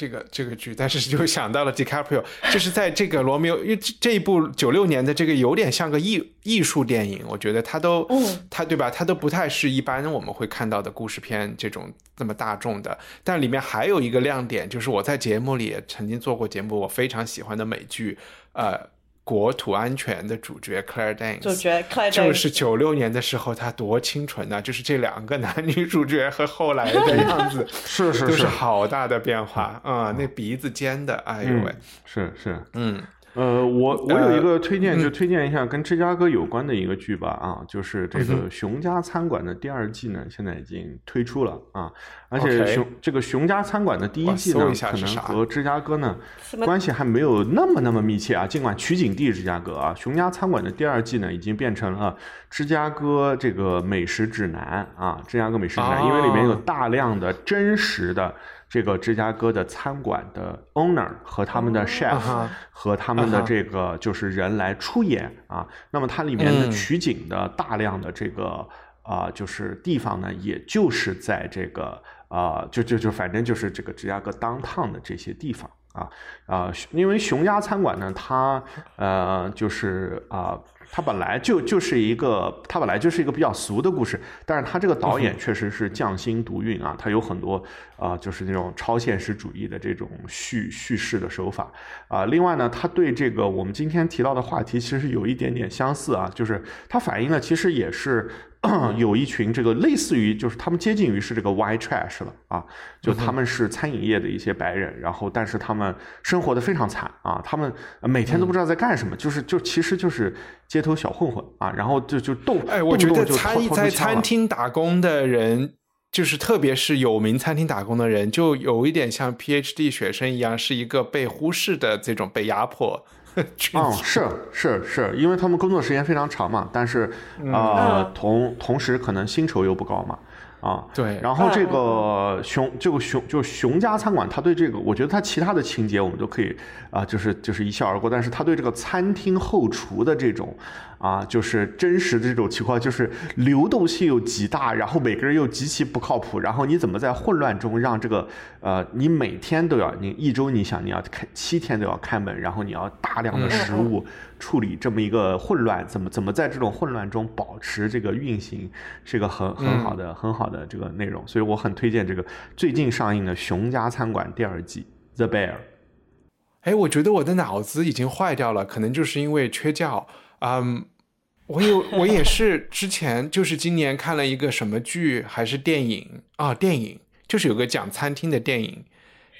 这个这个剧，但是就想到了 DiCaprio， 就是在这个罗密欧，因为这一部九六年的这个有点像个艺艺术电影，我觉得它都，嗯，它对吧？它都不太是一般我们会看到的故事片这种这么大众的。但里面还有一个亮点，就是我在节目里也曾经做过节目，我非常喜欢的美剧，呃。国土安全的主角 Claire Danes， 主角 Claire Danes 就是九六年的时候，她多清纯呐、啊！就是这两个男女主角和后来的样子， 是是是， 都是好大的变化啊、嗯！那鼻子尖的，哎呦喂， 嗯、是是， 嗯。 呃，我我有一个推荐，就推荐一下跟芝加哥有关的一个剧吧，啊，就是这个《熊家餐馆》的第二季呢，现在已经推出了啊，而且熊这个《熊家餐馆》的第一季呢，可能和芝加哥呢关系还没有那么那么密切啊，尽管取景地芝加哥啊，《熊家餐馆》的第二季呢，已经变成了芝加哥这个美食指南啊，芝加哥美食指南，因为里面有大量的真实的。这个芝加哥的餐馆的 owner 和他们的 chef、uh-huh. 和他们的这个就是人来出演、uh-huh. 啊，那么它里面的取景的大量的这个啊、呃、就是地方呢，也就是在这个啊、呃、就就就反正就是这个芝加哥 downtown 的这些地方啊啊、呃，因为熊家餐馆呢，它呃就是啊。呃它本来就就是一个，它本来就是一个比较俗的故事，但是它这个导演确实是匠心独运啊，他有很多啊、呃，就是那种超现实主义的这种叙叙事的手法啊、呃。另外呢，他对这个我们今天提到的话题其实有一点点相似啊，就是它反映的其实也是。有一群这个类似于就是他们接近于是这个 white trash 了啊，就他们是餐饮业的一些白人，然后但是他们生活的非常惨啊，他们每天都不知道在干什么，就是就其实就是街头小混混啊，然后就就动哎，我觉得餐在餐厅打工的人，就是特别是有名餐厅打工的人，就有一点像 P H D 学生一样，是一个被忽视的这种被压迫。 嗯，是是是，因为他们工作时间非常长嘛，但是呃，嗯、同同时可能薪酬又不高嘛，啊， 对。 然后这个熊这个熊就熊家餐馆，他对这个，我觉得他其他的情节我们都可以啊、呃，就是就是一笑而过，但是他对这个餐厅后厨的这种。啊，就是真实的这种情况，就是流动性又极大，然后每个人又极其不靠谱，然后你怎么在混乱中让这个呃，你每天都要，你一周你想你要开七天都要开门，然后你要大量的食物处理这么一个混乱，怎么怎么在这种混乱中保持这个运行，是个很很好的、嗯、很好的这个内容，所以我很推荐这个最近上映的《熊家餐馆》第二季《The Bear》。 哎，我觉得我的脑子已经坏掉了，可能就是因为缺觉。嗯，我有我也是之前就是今年看了一个什么剧还是电影啊？电影就是有个讲餐厅的电影，啊、uh, ，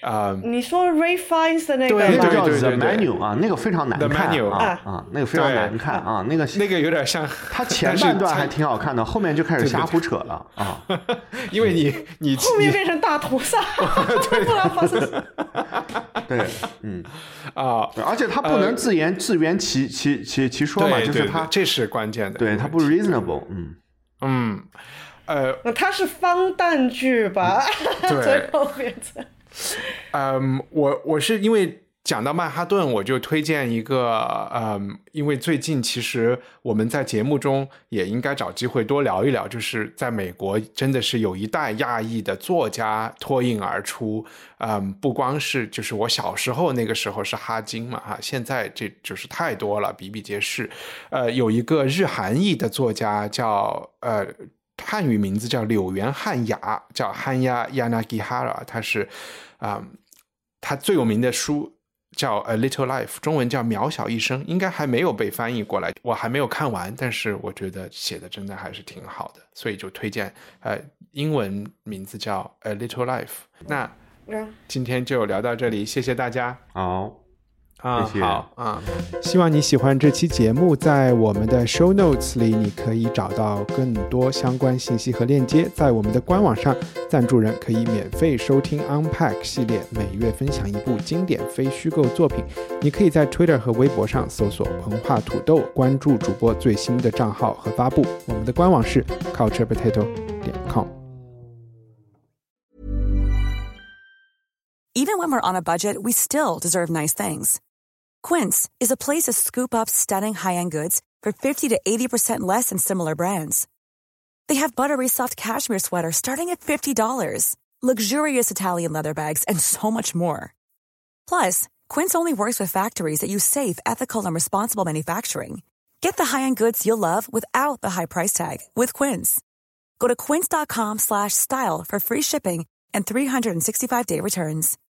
你说 Ray Fiennes 的那个， 那个叫 The Menu 啊，那个非常难看啊啊，那个非常难看啊，那个那个有点像， 他前半段还挺好看的，后面就开始瞎胡扯了啊， 因为你你后面变成大屠杀，不知道发生什么。 对，嗯啊， 而且他不能自言、呃、自圆其其其其说嘛，就是他这是关键的， 对他不 reasonable， 嗯嗯，呃， 他是荒诞剧吧？ 对， 最后变成， 嗯，我我是因为。讲到曼哈顿，我就推荐一个，嗯，因为最近其实我们在节目中也应该找机会多聊一聊，就是在美国真的是有一代亚裔的作家脱颖而出，嗯，不光是就是我小时候那个时候是哈金嘛，哈，现在这就是太多了，比比皆是，呃，有一个日韩裔的作家叫呃。汉语名字叫柳原汉雅，叫汉雅 Yanagihara， 他是，嗯，他最有名的书叫 A Little Life， 中文叫渺小一生，应该还没有被翻译过来，我还没有看完，但是我觉得写的真的还是挺好的，所以就推荐，呃，英文名字叫 A Little Life。那今天就聊到这里，谢谢大家。 好。 啊、嗯，好啊、嗯！希望你喜欢这期节目，在我们的 show notes 里，你可以找到更多相关信息和链接。在我们的官网上，赞助人可以免费收听 Unpack 系列，每月分享一部经典非虚构作品。你可以在 Twitter 和微博上搜索文化土豆，关注主播最新的账号和发布。我们的官网是 culture potato 点 com。Even when we're on a budget, we still deserve nice things.Quince is a place to scoop up stunning high-end goods for fifty to eighty percent less than similar brands. They have buttery soft cashmere sweaters starting at fifty dollars, luxurious Italian leather bags, and so much more. Plus, Quince only works with factories that use safe, ethical, and responsible manufacturing. Get the high-end goods you'll love without the high price tag with Quince. Go to quince.com slash style for free shipping and three sixty-five day returns.